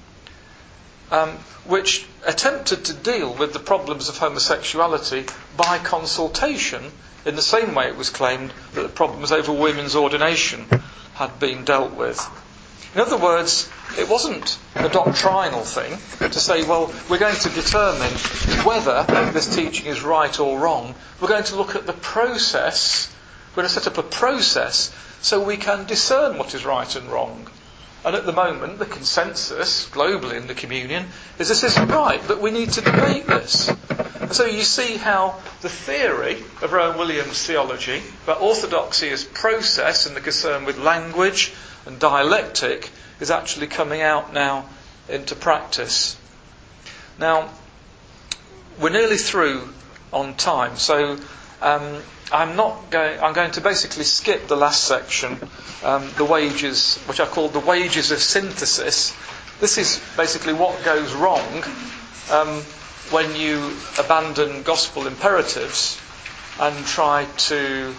which attempted to deal with the problems of homosexuality by consultation, in the same way it was claimed that the problems over women's ordination had been dealt with. In other words, it wasn't a doctrinal thing to say, well, we're going to determine whether this teaching is right or wrong. We're going to look at the process. We're going to set up a process so we can discern what is right and wrong. And at the moment, the consensus globally in the communion is this isn't right, but we need to debate this. And so you see how the theory of Rowan Williams' theology, about orthodoxy as process and the concern with language and dialectic, is actually coming out now into practice. Now, we're nearly through on time, so I'm going to basically skip the last section, the wages, which I call the wages of synthesis. This is basically what goes wrong when you abandon gospel imperatives and try to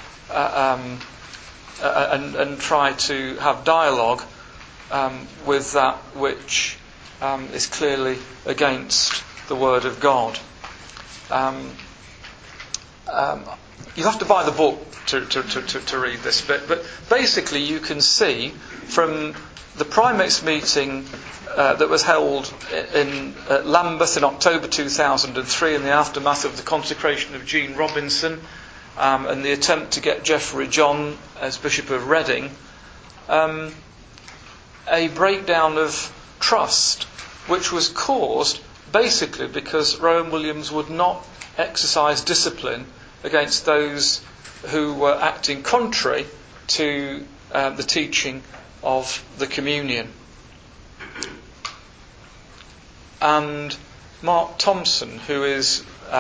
have dialogue with that which is clearly against the Word of God. You'll have to buy the book to read this bit, but basically you can see from the Primates meeting that was held in Lambeth in October 2003 in the aftermath of the consecration of Jean Robinson and the attempt to get Geoffrey John as Bishop of Reading, a breakdown of trust which was caused basically because Rowan Williams would not exercise discipline against those who were acting contrary to the teaching of the communion. And Mark Thompson, who is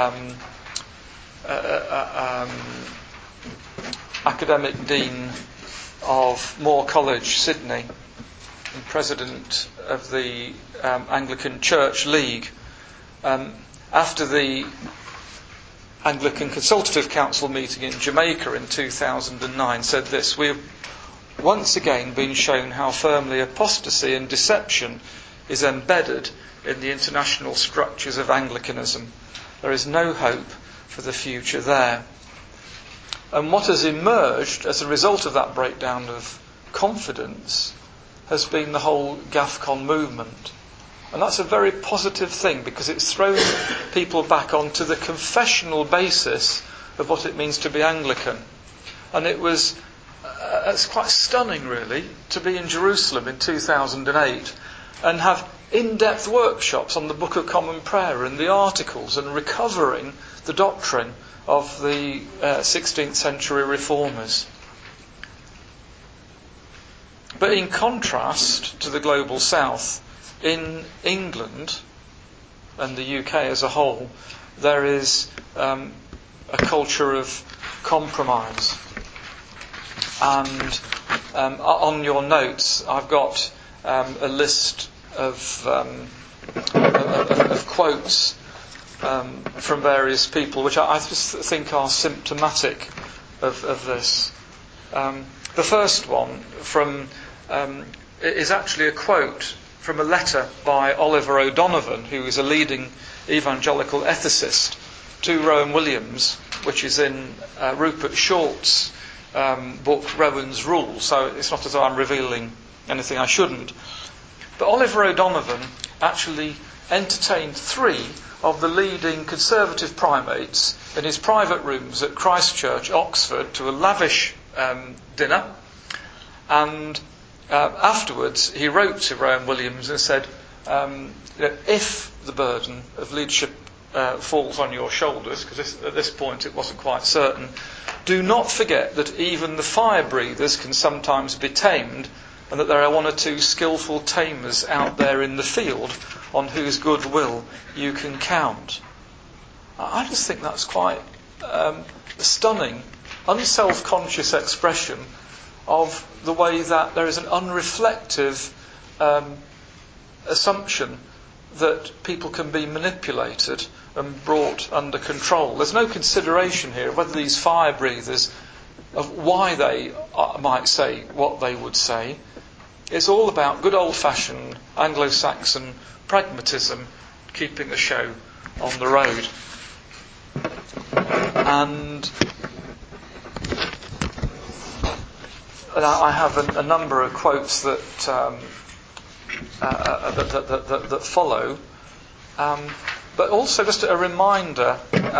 academic dean of Moore College, Sydney, and president of the Anglican Church League, after the Anglican Consultative Council meeting in Jamaica in 2009 said this: "We have once again been shown how firmly apostasy and deception is embedded in the international structures of Anglicanism. There is no hope for the future there. And what has emerged as a result of that breakdown of confidence has been the whole GAFCON movement. And that's a very positive thing, because it's thrown people back onto the confessional basis of what it means to be Anglican. And it's quite stunning, really, to be in Jerusalem in 2008 and have in-depth workshops on the Book of Common Prayer and the Articles and recovering the doctrine of the 16th century reformers. But in contrast to the global south, in England and the UK as a whole, there is a culture of compromise. And on your notes, I've got a list of quotes from various people, which I just think are symptomatic of this. The first one is actually a quote from a letter by Oliver O'Donovan, who is a leading evangelical ethicist, to Rowan Williams, which is in Rupert Short's book Rowan's Rules. So it's not as though I'm revealing anything I shouldn't. But Oliver O'Donovan actually entertained 3 of the leading Conservative primates in his private rooms at Christ Church, Oxford, to a lavish dinner. And afterwards he wrote to Rowan Williams and said, if the burden of leadership falls on your shoulders, because at this point it wasn't quite certain, do not forget that even the fire breathers can sometimes be tamed, and that there are 1 or 2 skillful tamers out there in the field on whose goodwill you can count. I just think that's quite a stunning, unself-conscious expression of the way that there is an unreflective assumption that people can be manipulated and brought under control. There's no consideration here of whether these fire breathers, of why they might say what they would say. It's all about good old-fashioned Anglo-Saxon pragmatism, keeping the show on the road. And I have a number of quotes that follow, but also just a reminder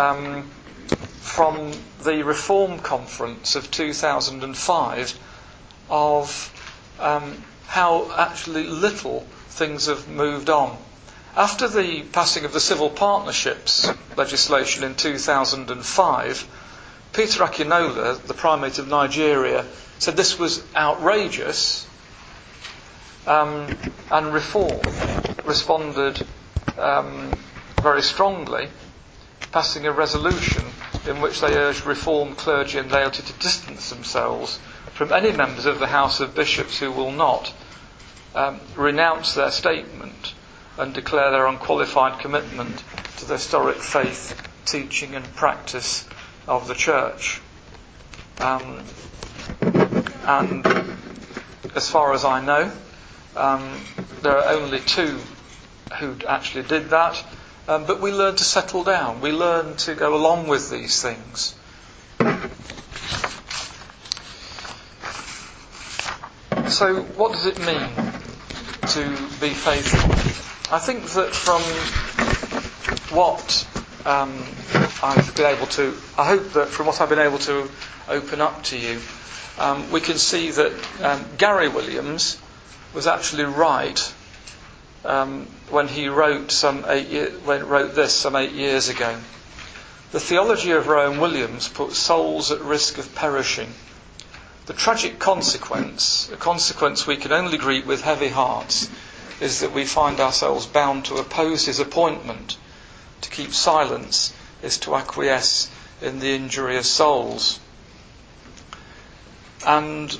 from the Reform Conference of 2005 of how actually little things have moved on. After the passing of the Civil Partnerships legislation in 2005, Peter Akinola, the Primate of Nigeria, said this was outrageous, and Reform responded very strongly, passing a resolution in which they urged Reformed clergy and laity to distance themselves from any members of the House of Bishops who will not renounce their statement and declare their unqualified commitment to the historic faith, teaching and practice of the Church. And as far as I know, there are only 2 who actually did that, but we learn to settle down. We learn to go along with these things. So what does it mean to be faithful? I think that from what I've been able to, I hope that from what I've been able to open up to you, we can see that Gary Williams was actually right when he wrote this some 8 years ago. The theology of Rowan Williams puts souls at risk of perishing. The tragic consequence, a consequence we can only greet with heavy hearts, is that we find ourselves bound to oppose his appointment. To keep silence is to acquiesce in the injury of souls. And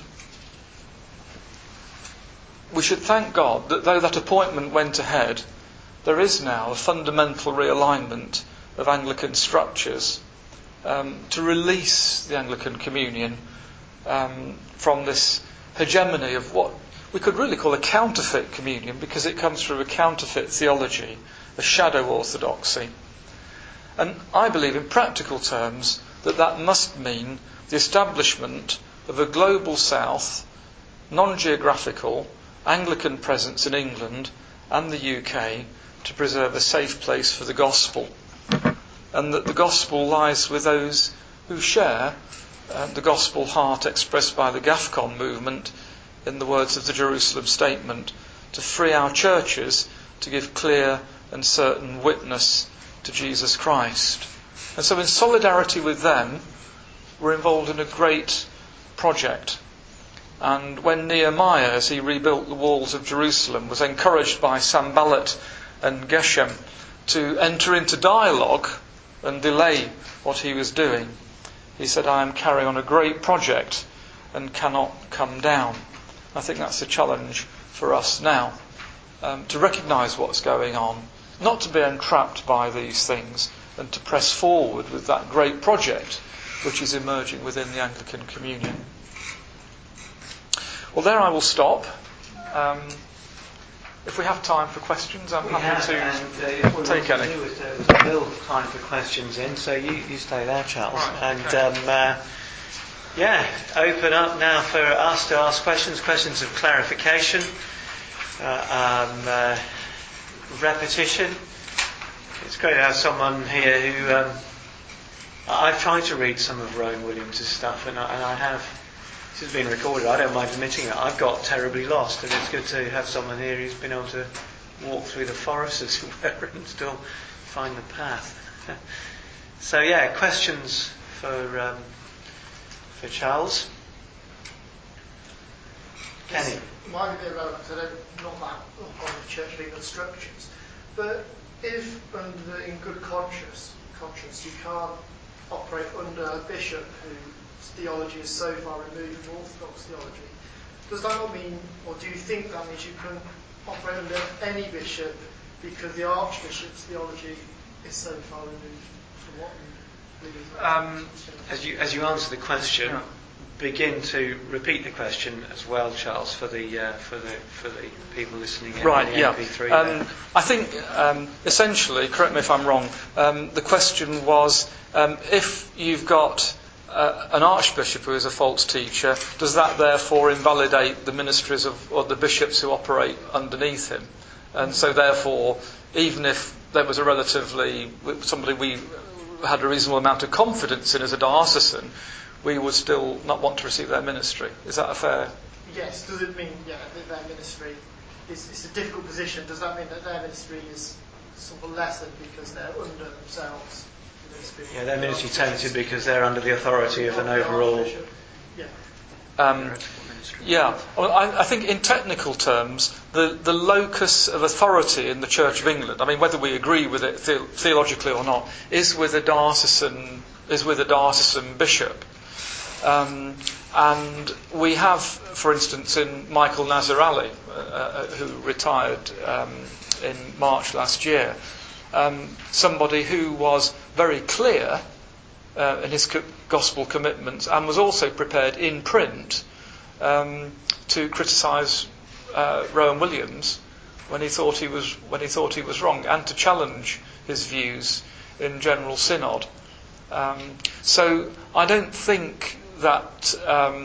we should thank God that though that appointment went ahead, there is now a fundamental realignment of Anglican structures to release the Anglican Communion from this hegemony of what we could really call a counterfeit communion, because it comes through a counterfeit theology, a shadow orthodoxy. And I believe in practical terms that must mean the establishment of a global south, non-geographical, Anglican presence in England and the UK to preserve a safe place for the gospel. And that the gospel lies with those who share the gospel heart expressed by the GAFCON movement in the words of the Jerusalem Statement, to free our churches to give clear and certain witness to Jesus Christ. And so in solidarity with them, we're involved in a great project. And when Nehemiah, as he rebuilt the walls of Jerusalem, was encouraged by Sanballat and Geshem to enter into dialogue and delay what he was doing, he said, I am carrying on a great project and cannot come down. I think that's a challenge for us now, to recognise what's going on, not to be entrapped by these things, and to press forward with that great project which is emerging within the Anglican Communion. Well, there I will stop. If we have time for questions, I'm happy to take any. There was a real time for questions in, so you stay there, Charles. Right, okay. And open up now for us to ask questions of clarification, repetition. It's great to have someone here who I've tried to read some of Rowan Williams' stuff, and I have. This has been recorded. I don't mind admitting it. I've got terribly lost, and it's good to have someone here who's been able to walk through the forest, as it were, and still find the path. So, questions for Charles. Kenny. It might be a bit relevant, because I don't not that up on the Church of England structures. But if, in good conscience, you can't operate under a bishop whose theology is so far removed from Orthodox theology, does that not mean, or do you think that means you can operate under any bishop because the Archbishop's theology is so far removed from what you believe? As you answer the question, begin to repeat the question as well, Charles, for the people listening in right, on the MP3. I think essentially, correct me if I'm wrong, the question was, if you've got an archbishop who is a false teacher, does that therefore invalidate the ministries or the bishops who operate underneath him? And so therefore, even if there was somebody we had a reasonable amount of confidence in as a diocesan, we would still not want to receive their ministry. Is that a fair? Yes. Does it mean that their ministry is a difficult position? Does that mean that their ministry is sort of lessened because they're under themselves? Their ministry tainted because they're under the authority of an overall. Well, I think in technical terms, the locus of authority in the Church of England, I mean, whether we agree with it theologically or not, is with a diocesan bishop. And we have, for instance, in Michael Nazir-Ali, who retired in March last year, somebody who was very clear in his gospel commitments and was also prepared in print to criticise Rowan Williams when he thought he was wrong, and to challenge his views in General Synod. So I don't think that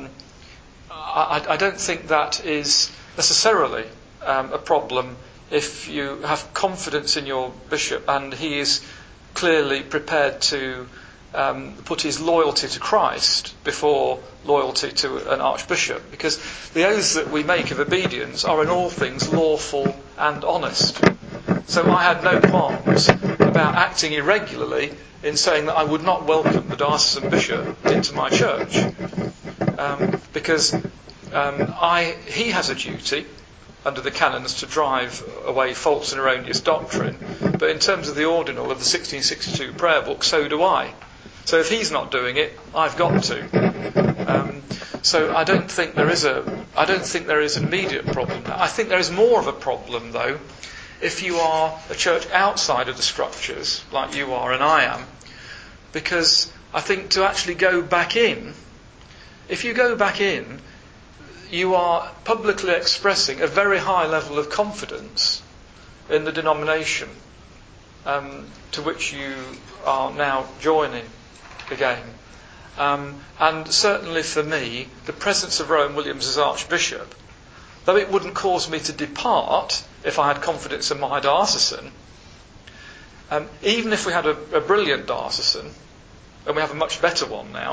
I don't think that is necessarily a problem if you have confidence in your bishop and he is clearly prepared to put his loyalty to Christ before loyalty to an archbishop, because the oaths that we make of obedience are in all things lawful and honest. So I had no qualms about acting irregularly in saying that I would not welcome the diocesan bishop into my church, because he has a duty under the canons to drive away false and erroneous doctrine, but in terms of the ordinal of the 1662 prayer book, so do I. So if he's not doing it, I've got to. So I don't think there is an immediate problem. I think there is more of a problem, though, if you are a church outside of the structures, like you are and I am, because I think to actually go back in, if you go back in, you are publicly expressing a very high level of confidence in the denomination to which you are now joining again. And certainly for me, the presence of Rowan Williams as Archbishop, though it wouldn't cause me to depart if I had confidence in my diocesan, even if we had a brilliant diocesan, and we have a much better one now,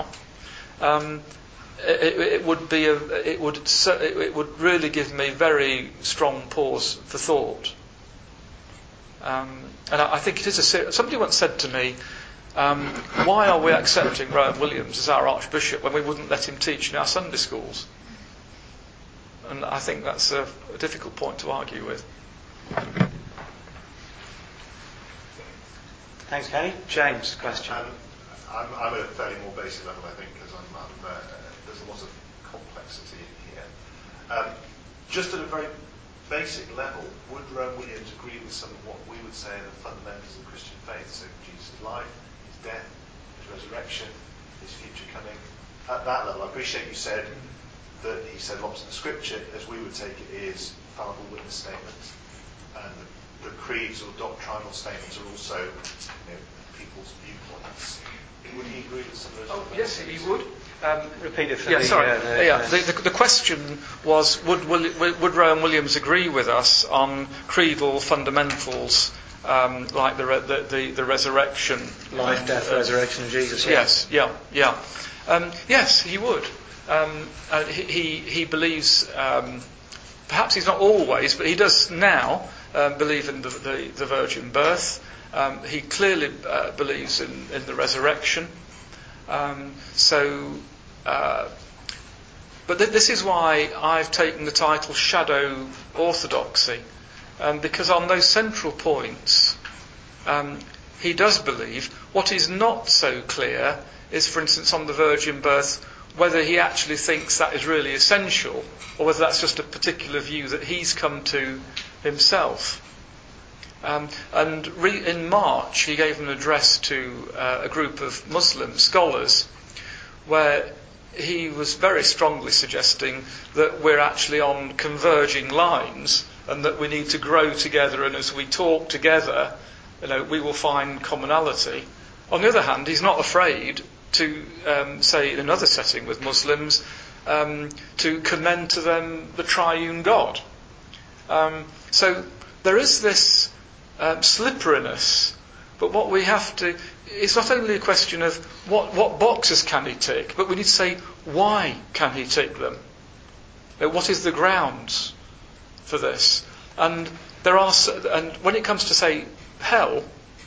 it would really give me very strong pause for thought. And I think it is somebody once said to me, why are we accepting Rowan Williams as our Archbishop when we wouldn't let him teach in our Sunday schools? And I think that's a difficult point to argue with. Thanks, Kenny. James, question. I'm at a fairly more basic level, I think, because there's a lot of complexity here. Just at a very basic level, would Rowan Williams agree with some of what we would say are the fundamentals of the Christian faith? So Jesus' life, his death, his resurrection, his future coming. At that level, I appreciate you said that he said lots of the scripture, as we would take it, is fallible witness statements, and the creeds or doctrinal statements are also people's viewpoints. Would he agree with some of those? Oh, yes, he would. Repeat it for me. me. Sorry. The question was, would Rowan Williams agree with us on creedal fundamentals like the resurrection, life, death, resurrection of Jesus? Yes, yes, he would. He believes. Perhaps he's not always, but he does now believe in the virgin birth. He clearly believes in the resurrection. But this is why I've taken the title Shadow Orthodoxy, because on those central points, he does believe. What is not so clear is, for instance, on the virgin birth, whether he actually thinks that is really essential, or whether that's just a particular view that he's come to himself. In March, he gave an address to a group of Muslim scholars where he was very strongly suggesting that we're actually on converging lines and that we need to grow together, and as we talk together, we will find commonality. On the other hand, he's not afraid to say in another setting with Muslims to commend to them the triune God. So there is this slipperiness, but what we have to, it's not only a question of what boxes can he tick, but we need to say, why can he tick them? What is the grounds for this? And when it comes to, say, hell,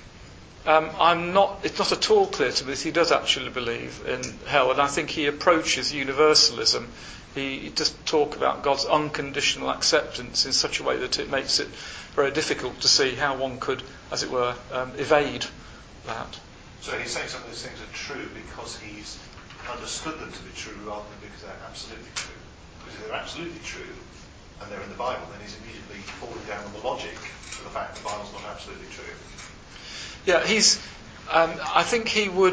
it's not at all clear to me that he does actually believe in hell, and I think he approaches universalism. He doesn't talk about God's unconditional acceptance in such a way that it makes it very difficult to see how one could, as it were, evade that. So he's saying some of those things are true because he's understood them to be true rather than because they're absolutely true. Because if they're absolutely true and they're in the Bible, then he's immediately falling down on the logic of the fact that the Bible's not absolutely true. Yeah, I think he would.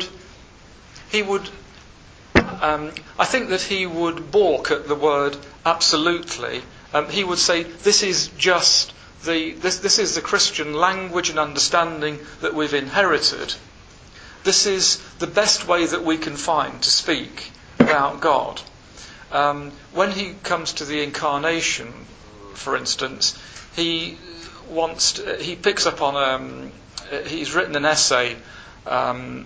I think that he would balk at the word absolutely. He would say this is just this is the Christian language and understanding that we've inherited. This is the best way that we can find to speak about God. When he comes to the incarnation, for instance, he picks up on he's written an essay on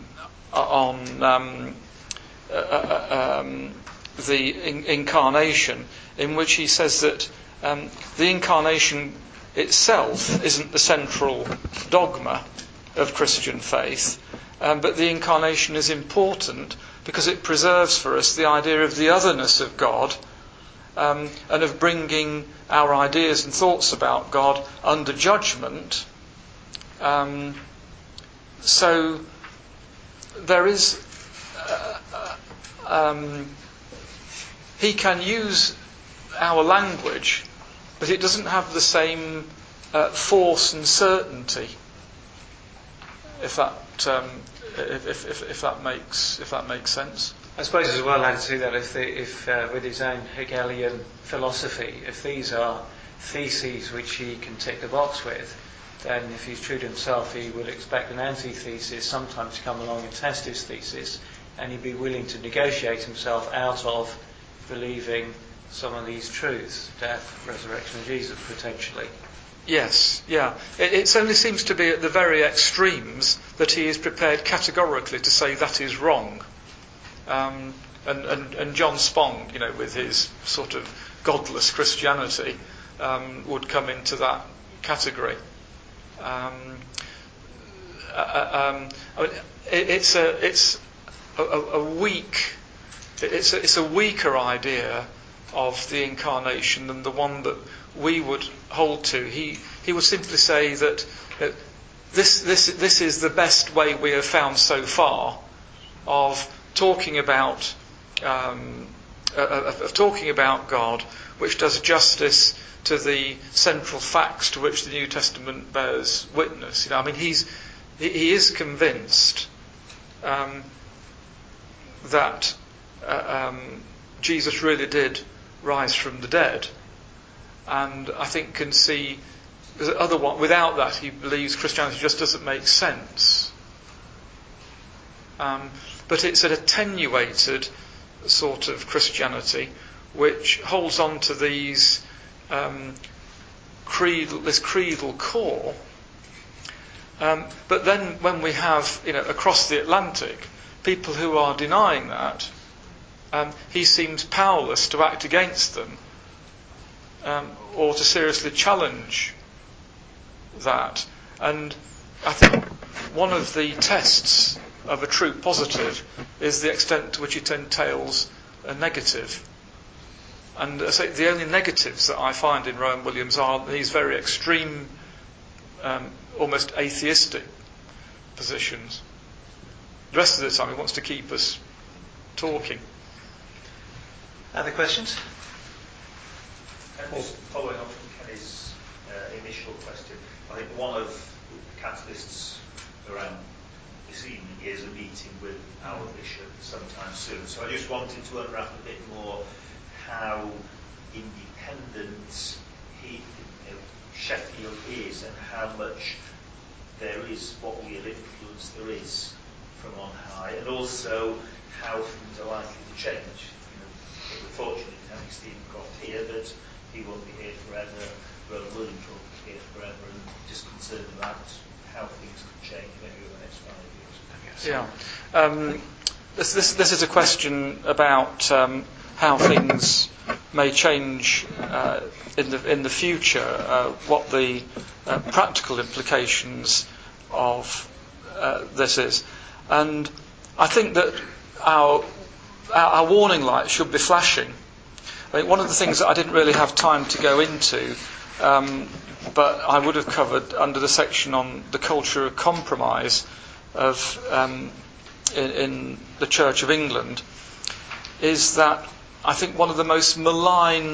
the incarnation, in which he says that the incarnation itself isn't the central dogma of Christian faith, but the incarnation is important because it preserves for us the idea of the otherness of God, and of bringing our ideas and thoughts about God under judgment. So there is he can use our language, but it doesn't have the same force and certainty. If that makes sense. I suppose as well added to that, if with his own Hegelian philosophy, if these are theses which he can tick the box with, then if he's true to himself, he would expect an antithesis sometimes to come along and test his thesis, and he'd be willing to negotiate himself out of believing some of these truths, death, resurrection of Jesus, potentially. Yes, yeah. It only seems to be at the very extremes that he is prepared categorically to say that is wrong. And John Spong, with his sort of godless Christianity, would come into that category. It's a weaker idea of the incarnation than the one that we would hold to. He would simply say that this is the best way we have found so far of talking about God, which does justice to the central facts to which the New Testament bears witness. He is convinced that Jesus really did rise from the dead, and I think can see without that he believes Christianity just doesn't make sense. But it's an attenuated sort of Christianity which holds on to these this creedal core. But then when we have, across the Atlantic, people who are denying that, he seems powerless to act against them or to seriously challenge that. And I think one of the tests of a true positive is the extent to which it entails a negative. And I say the only negatives that I find in Rowan Williams are these very extreme, almost atheistic positions. The rest of the time he wants to keep us talking. Other questions? Just following on from Kenny's initial question, I think one of the catalysts around this evening is a meeting with our bishop sometime soon. So I just wanted to unwrap a bit more how independent Sheffield is, and how much there is, what real influence there is from on high, and also how things are likely to change. We're fortunate in having Stephen Croft here, but he won't be here forever. Rowan Williams won't be here forever, and just concerned about how things could change maybe over the next 5 years. Yeah. This is a question about how things may change in the future, what the practical implications of this is. And I think that our warning light should be flashing. I think one of the things that I didn't really have time to go into, but I would have covered under the section on the culture of compromise in the Church of England, is that I think one of the most malign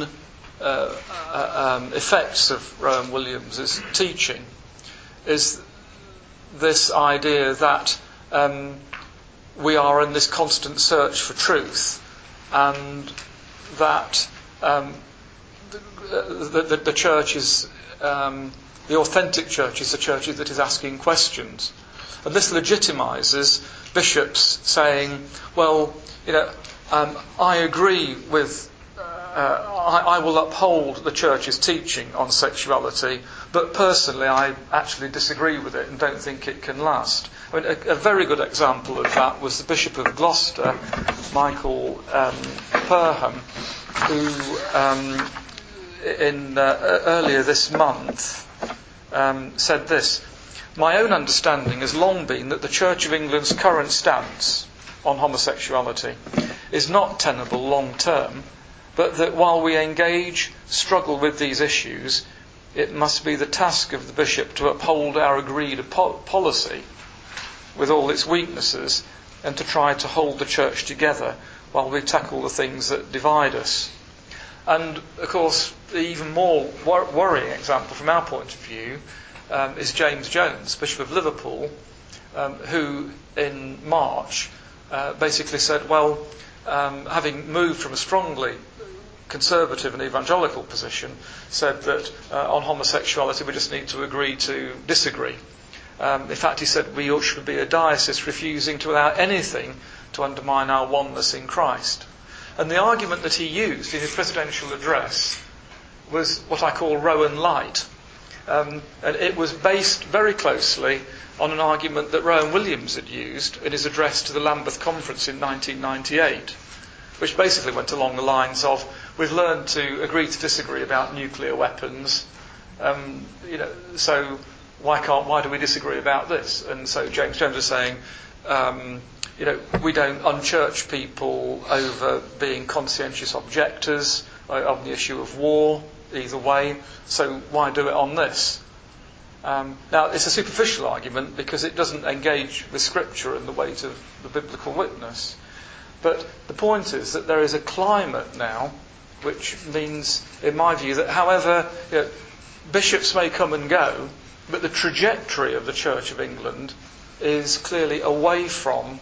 effects of Rowan Williams' teaching is this idea that we are in this constant search for truth, and that the church is the authentic church is the church that is asking questions, and this legitimises bishops saying, well, I agree with, I will uphold the church's teaching on sexuality, but personally I actually disagree with it and don't think it can last. I mean, a very good example of that was the Bishop of Gloucester, Michael Perham, who earlier this month said this: "My own understanding has long been that the Church of England's current stance on homosexuality is not tenable long term, but that while we struggle with these issues, it must be the task of the bishop to uphold our agreed policy with all its weaknesses, and to try to hold the church together while we tackle the things that divide us." And of course, the even more worrying example from our point of view is James Jones, Bishop of Liverpool, who in March basically said, well, having moved from a strongly conservative and evangelical position, said that on homosexuality we just need to agree to disagree. In fact, he said we should be a diocese refusing to allow anything to undermine our oneness in Christ. And the argument that he used in his presidential address was what I call Rowan Light. And it was based very closely on an argument that Rowan Williams had used in his address to the Lambeth Conference in 1998, which basically went along the lines of, we've learned to agree to disagree about nuclear weapons, so why do we disagree about this? And so James Jones was saying, we don't unchurch people over being conscientious objectors on the issue of war, either way, so why do it on this? Now, it's a superficial argument because it doesn't engage with Scripture and the weight of the biblical witness. But the point is that there is a climate now which means, in my view, that however bishops may come and go, but the trajectory of the Church of England is clearly away from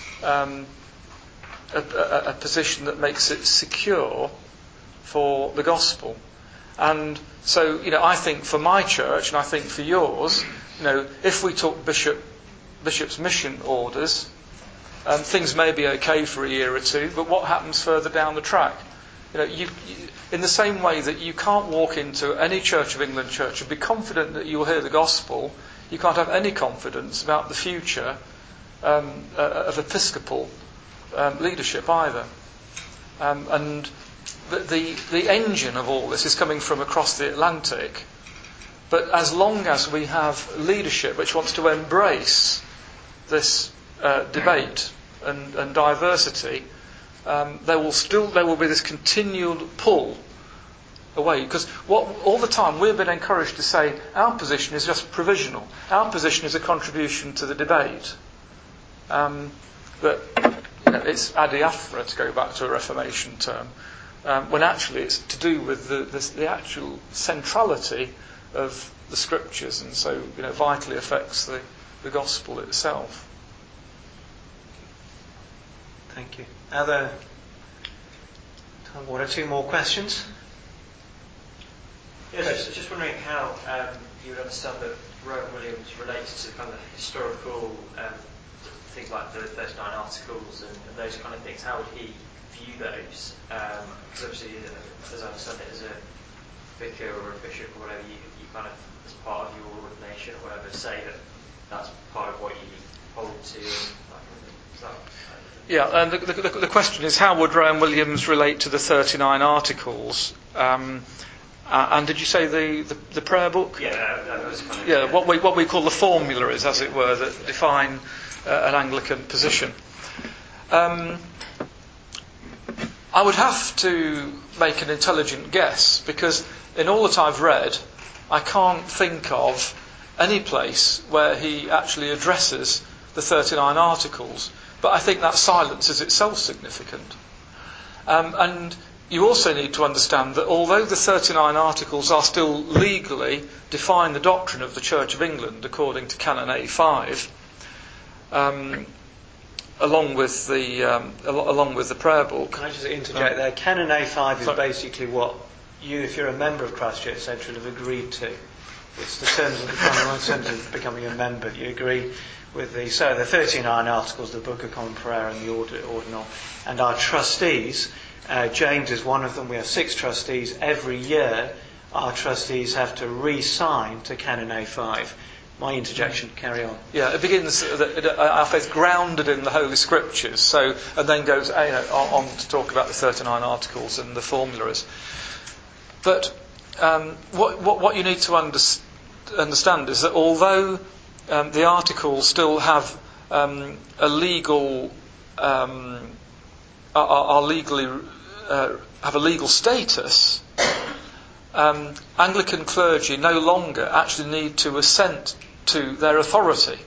a position that makes it secure for the gospel. And so, I think for my church, and I think for yours, if we took bishop's mission orders, things may be okay for a year or two, but what happens further down the track? In the same way that you can't walk into any Church of England church and be confident that you will hear the gospel, you can't have any confidence about the future of episcopal leadership either. And the engine of all this is coming from across the Atlantic, but as long as we have leadership which wants to embrace this debate and diversity, there will be this continual pull away. Because all the time we've been encouraged to say our position is just provisional. Our position is a contribution to the debate. That it's adiaphora, to go back to a Reformation term, when actually it's to do with the actual centrality of the Scriptures, and so vitally affects the gospel itself. Thank you. Are there one or two more questions? Yes, just wondering how you would understand that Rowan Williams relates to kind of historical things like the 39 Articles and those kind of things. How would he view those? Because obviously, as I understand it, as a vicar or a bishop or whatever, you kind of, as part of your ordination or whatever, say that that's part of what you hold to. Yeah, and the question is, how would Rowan Williams relate to the 39 Articles? And did you say the prayer book? Yeah, that was kind of... Yeah, what we call the formularies, as it were, that define an Anglican position. I would have to make an intelligent guess, because in all that I've read, I can't think of any place where he actually addresses the 39 Articles. But I think that silence is itself significant. And you also need to understand that although the 39 Articles are still legally define the doctrine of the Church of England according to Canon A5, along with the prayer book. Can I just interject there? Canon A5 is basically what you, if you're a member of Christ Church Central, have agreed to. It's the terms of becoming a member. You agree with the 39 Articles, the Book of Common Prayer and the Ordinal. And our trustees, James is one of them. We have 6 trustees. Every year, our trustees have to re-sign to Canon A5. My interjection, carry on. Yeah, it begins, our faith grounded in the Holy Scriptures, and then goes on to talk about the 39 Articles and the formularies. But what you need to understand is that although the Articles still have a legal are legally have a legal status, Anglican clergy no longer actually need to assent to their authority.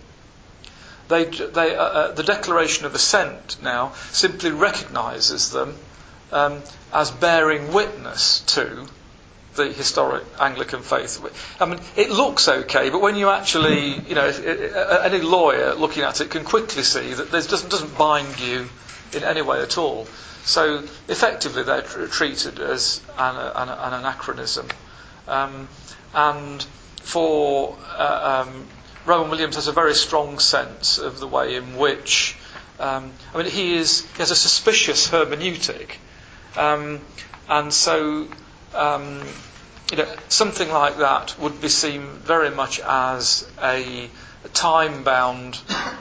The Declaration of Assent now simply recognises them as bearing witness to the historic Anglican faith. I mean, it looks okay, but when you actually, any lawyer looking at it can quickly see that this doesn't bind you in any way at all. So effectively, they're treated as an anachronism. And for Rowan Williams has a very strong sense of the way in which he has a suspicious hermeneutic, and so something like that would be seen very much as a time-bound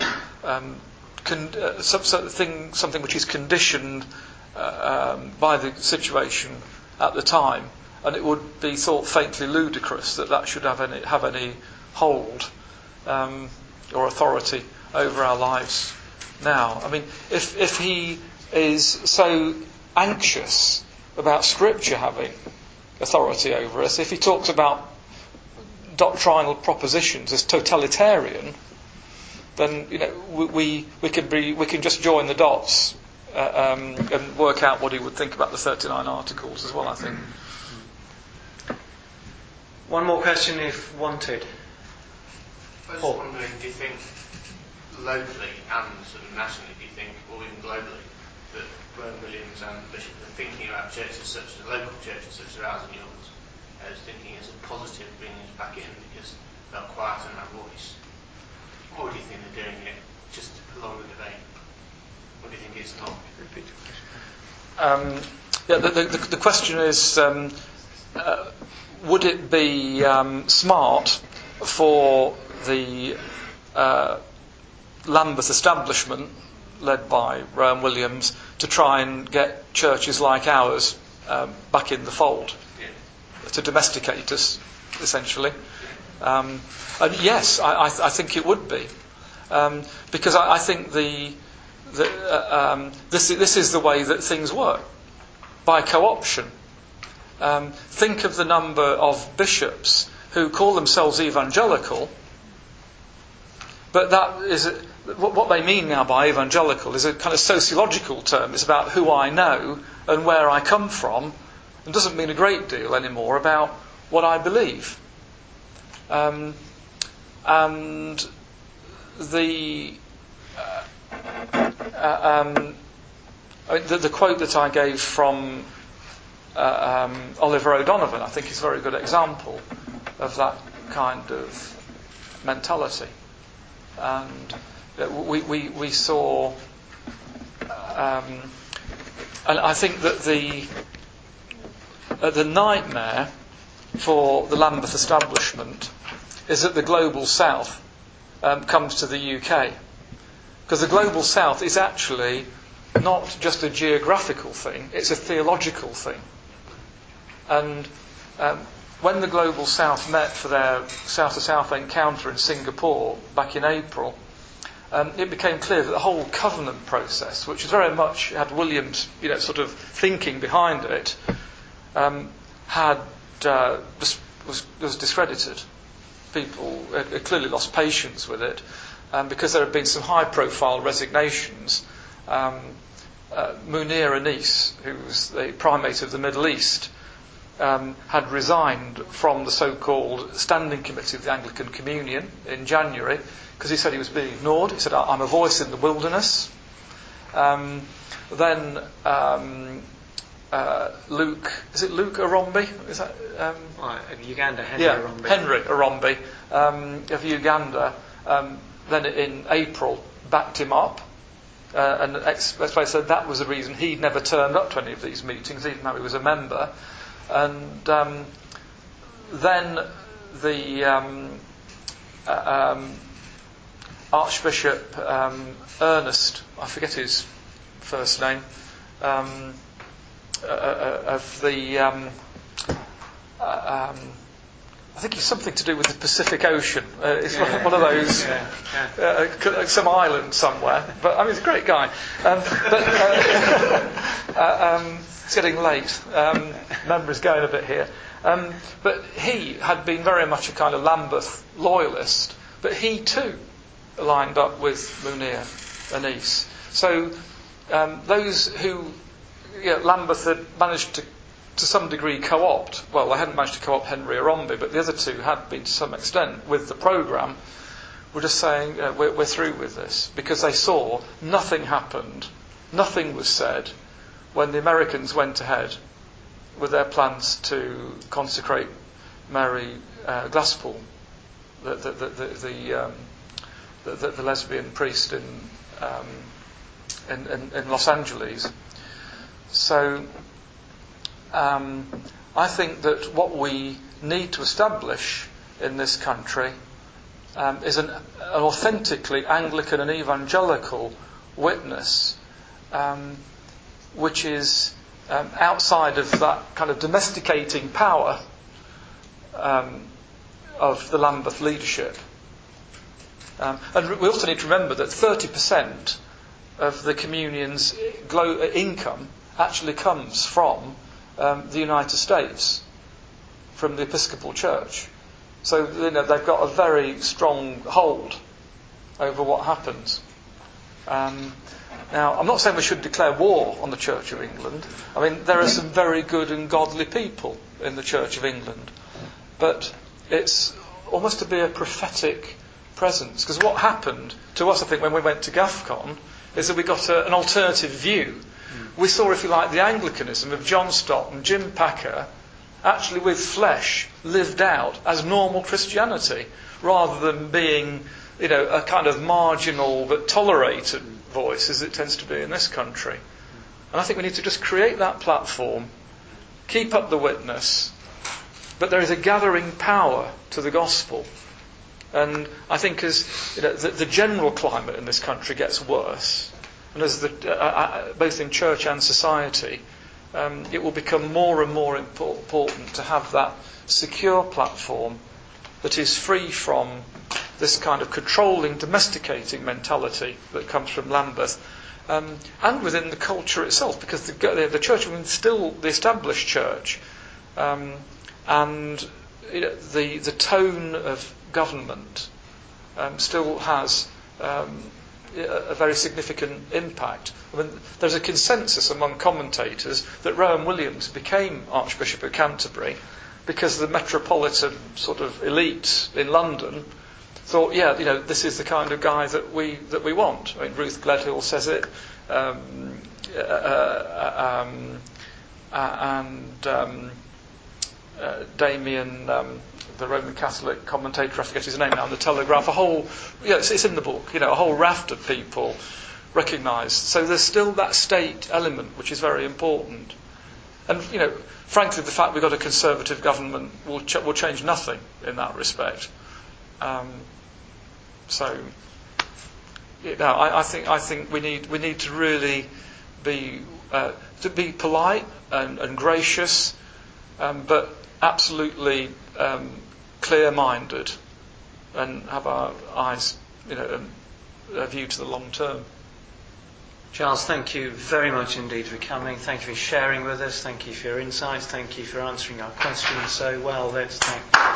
something which is conditioned by the situation at the time, and it would be thought faintly ludicrous that should have any hold or authority over our lives now. I mean, if he is so anxious about Scripture having authority over us, if he talks about doctrinal propositions as totalitarian, then we can just join the dots and work out what he would think about the 39 Articles as well, I think. One more question if wanted. I was just wondering, do you think locally and sort of nationally, do you think, or even globally, that Rowan Williams and the Bishop are thinking about churches such as local churches such as ours and yours, as thinking as a positive bringing us back in because they'll quieten our voice? Or do you think they're doing it just along the debate? Or do you think it's not? Repeat the question. The question is, would it be smart for the Lambeth establishment, led by Rowan Williams, to try and get churches like ours back in the fold, to domesticate us, essentially? And yes, I think it would be, because I think this is the way that things work, by co-option. Think of the number of bishops who call themselves evangelical, but that is what they mean now by evangelical is a kind of sociological term. It's about who I know and where I come from, and doesn't mean a great deal anymore about what I believe. And the quote that I gave from Oliver O'Donovan, I think, is a very good example of that kind of mentality. And we saw, and I think that the nightmare for the Lambeth establishment is that the global south comes to the UK, because the global south is actually not just a geographical thing, it's a theological thing. And when the global south met for their south-to-south encounter in Singapore back in April, it became clear that the whole covenant process, which very much had Williams, sort of thinking behind it, was discredited. People had clearly lost patience with it, because there had been some high-profile resignations. Munir Anis, who was the primate of the Middle East, had resigned from the so-called Standing Committee of the Anglican Communion in January because he said he was being ignored. He said, "I'm a voice in the wilderness." Then Luke Arombi? Is that Uganda? Henry Arombi of Uganda. Then in April backed him up, and Expressway said that was the reason he'd never turned up to any of these meetings, even though he was a member. And then the Archbishop Ernest, I forget his first name, of the I think it's something to do with the Pacific Ocean. It's one of those, some island somewhere. But I mean, he's a great guy. It's getting late. Memory's going a bit here. But he had been very much a kind of Lambeth loyalist. But he too lined up with Munir Anis. So those who Lambeth had managed to some degree co-opt. Well, they hadn't managed to co-opt Henry Orombi, but the other two had been to some extent with the programme. Were just saying, we're through with this, because they saw nothing happened, nothing was said when the Americans went ahead with their plans to consecrate Mary Glasspool, the lesbian priest in Los Angeles. So I think that what we need to establish in this country is an authentically Anglican and evangelical witness, which is outside of that kind of domesticating power of the Lambeth leadership. And we also need to remember that 30% of the communion's income actually comes from the United States, from the Episcopal Church. So they've got a very strong hold over what happens. Now, I'm not saying we should declare war on the Church of England. I mean, there are some very good and godly people in the Church of England. But it's almost to be a prophetic presence. Because what happened to us, I think, when we went to GAFCON, is that we got an alternative view. We saw, if you like, the Anglicanism of John Stott and Jim Packer actually with flesh lived out as normal Christianity, rather than being, a kind of marginal but tolerated voice as it tends to be in this country. And I think we need to just create that platform, keep up the witness, but there is a gathering power to the gospel. And I think as the general climate in this country gets worse, and as both in church and society, it will become more and more important to have that secure platform that is free from this kind of controlling, domesticating mentality that comes from Lambeth, and within the culture itself, because the Church of England is still the established church, and the tone of government still has a very significant impact. I mean, there's a consensus among commentators that Rowan Williams became Archbishop of Canterbury because the metropolitan sort of elite in London thought, this is the kind of guy that we want. I mean, Ruth Gledhill says it, Damien, the Roman Catholic commentator, I forget his name now, in the Telegraph, it's in the book, a whole raft of people recognised. So there's still that state element, which is very important. And, frankly, the fact we've got a Conservative government will change nothing in that respect. I think we need to really be polite and gracious, but absolutely clear-minded, and have our eyes, a view to the long term. Charles, thank you very much indeed for coming. Thank you for sharing with us. Thank you for your insights. Thank you for answering our questions so well. Let's thank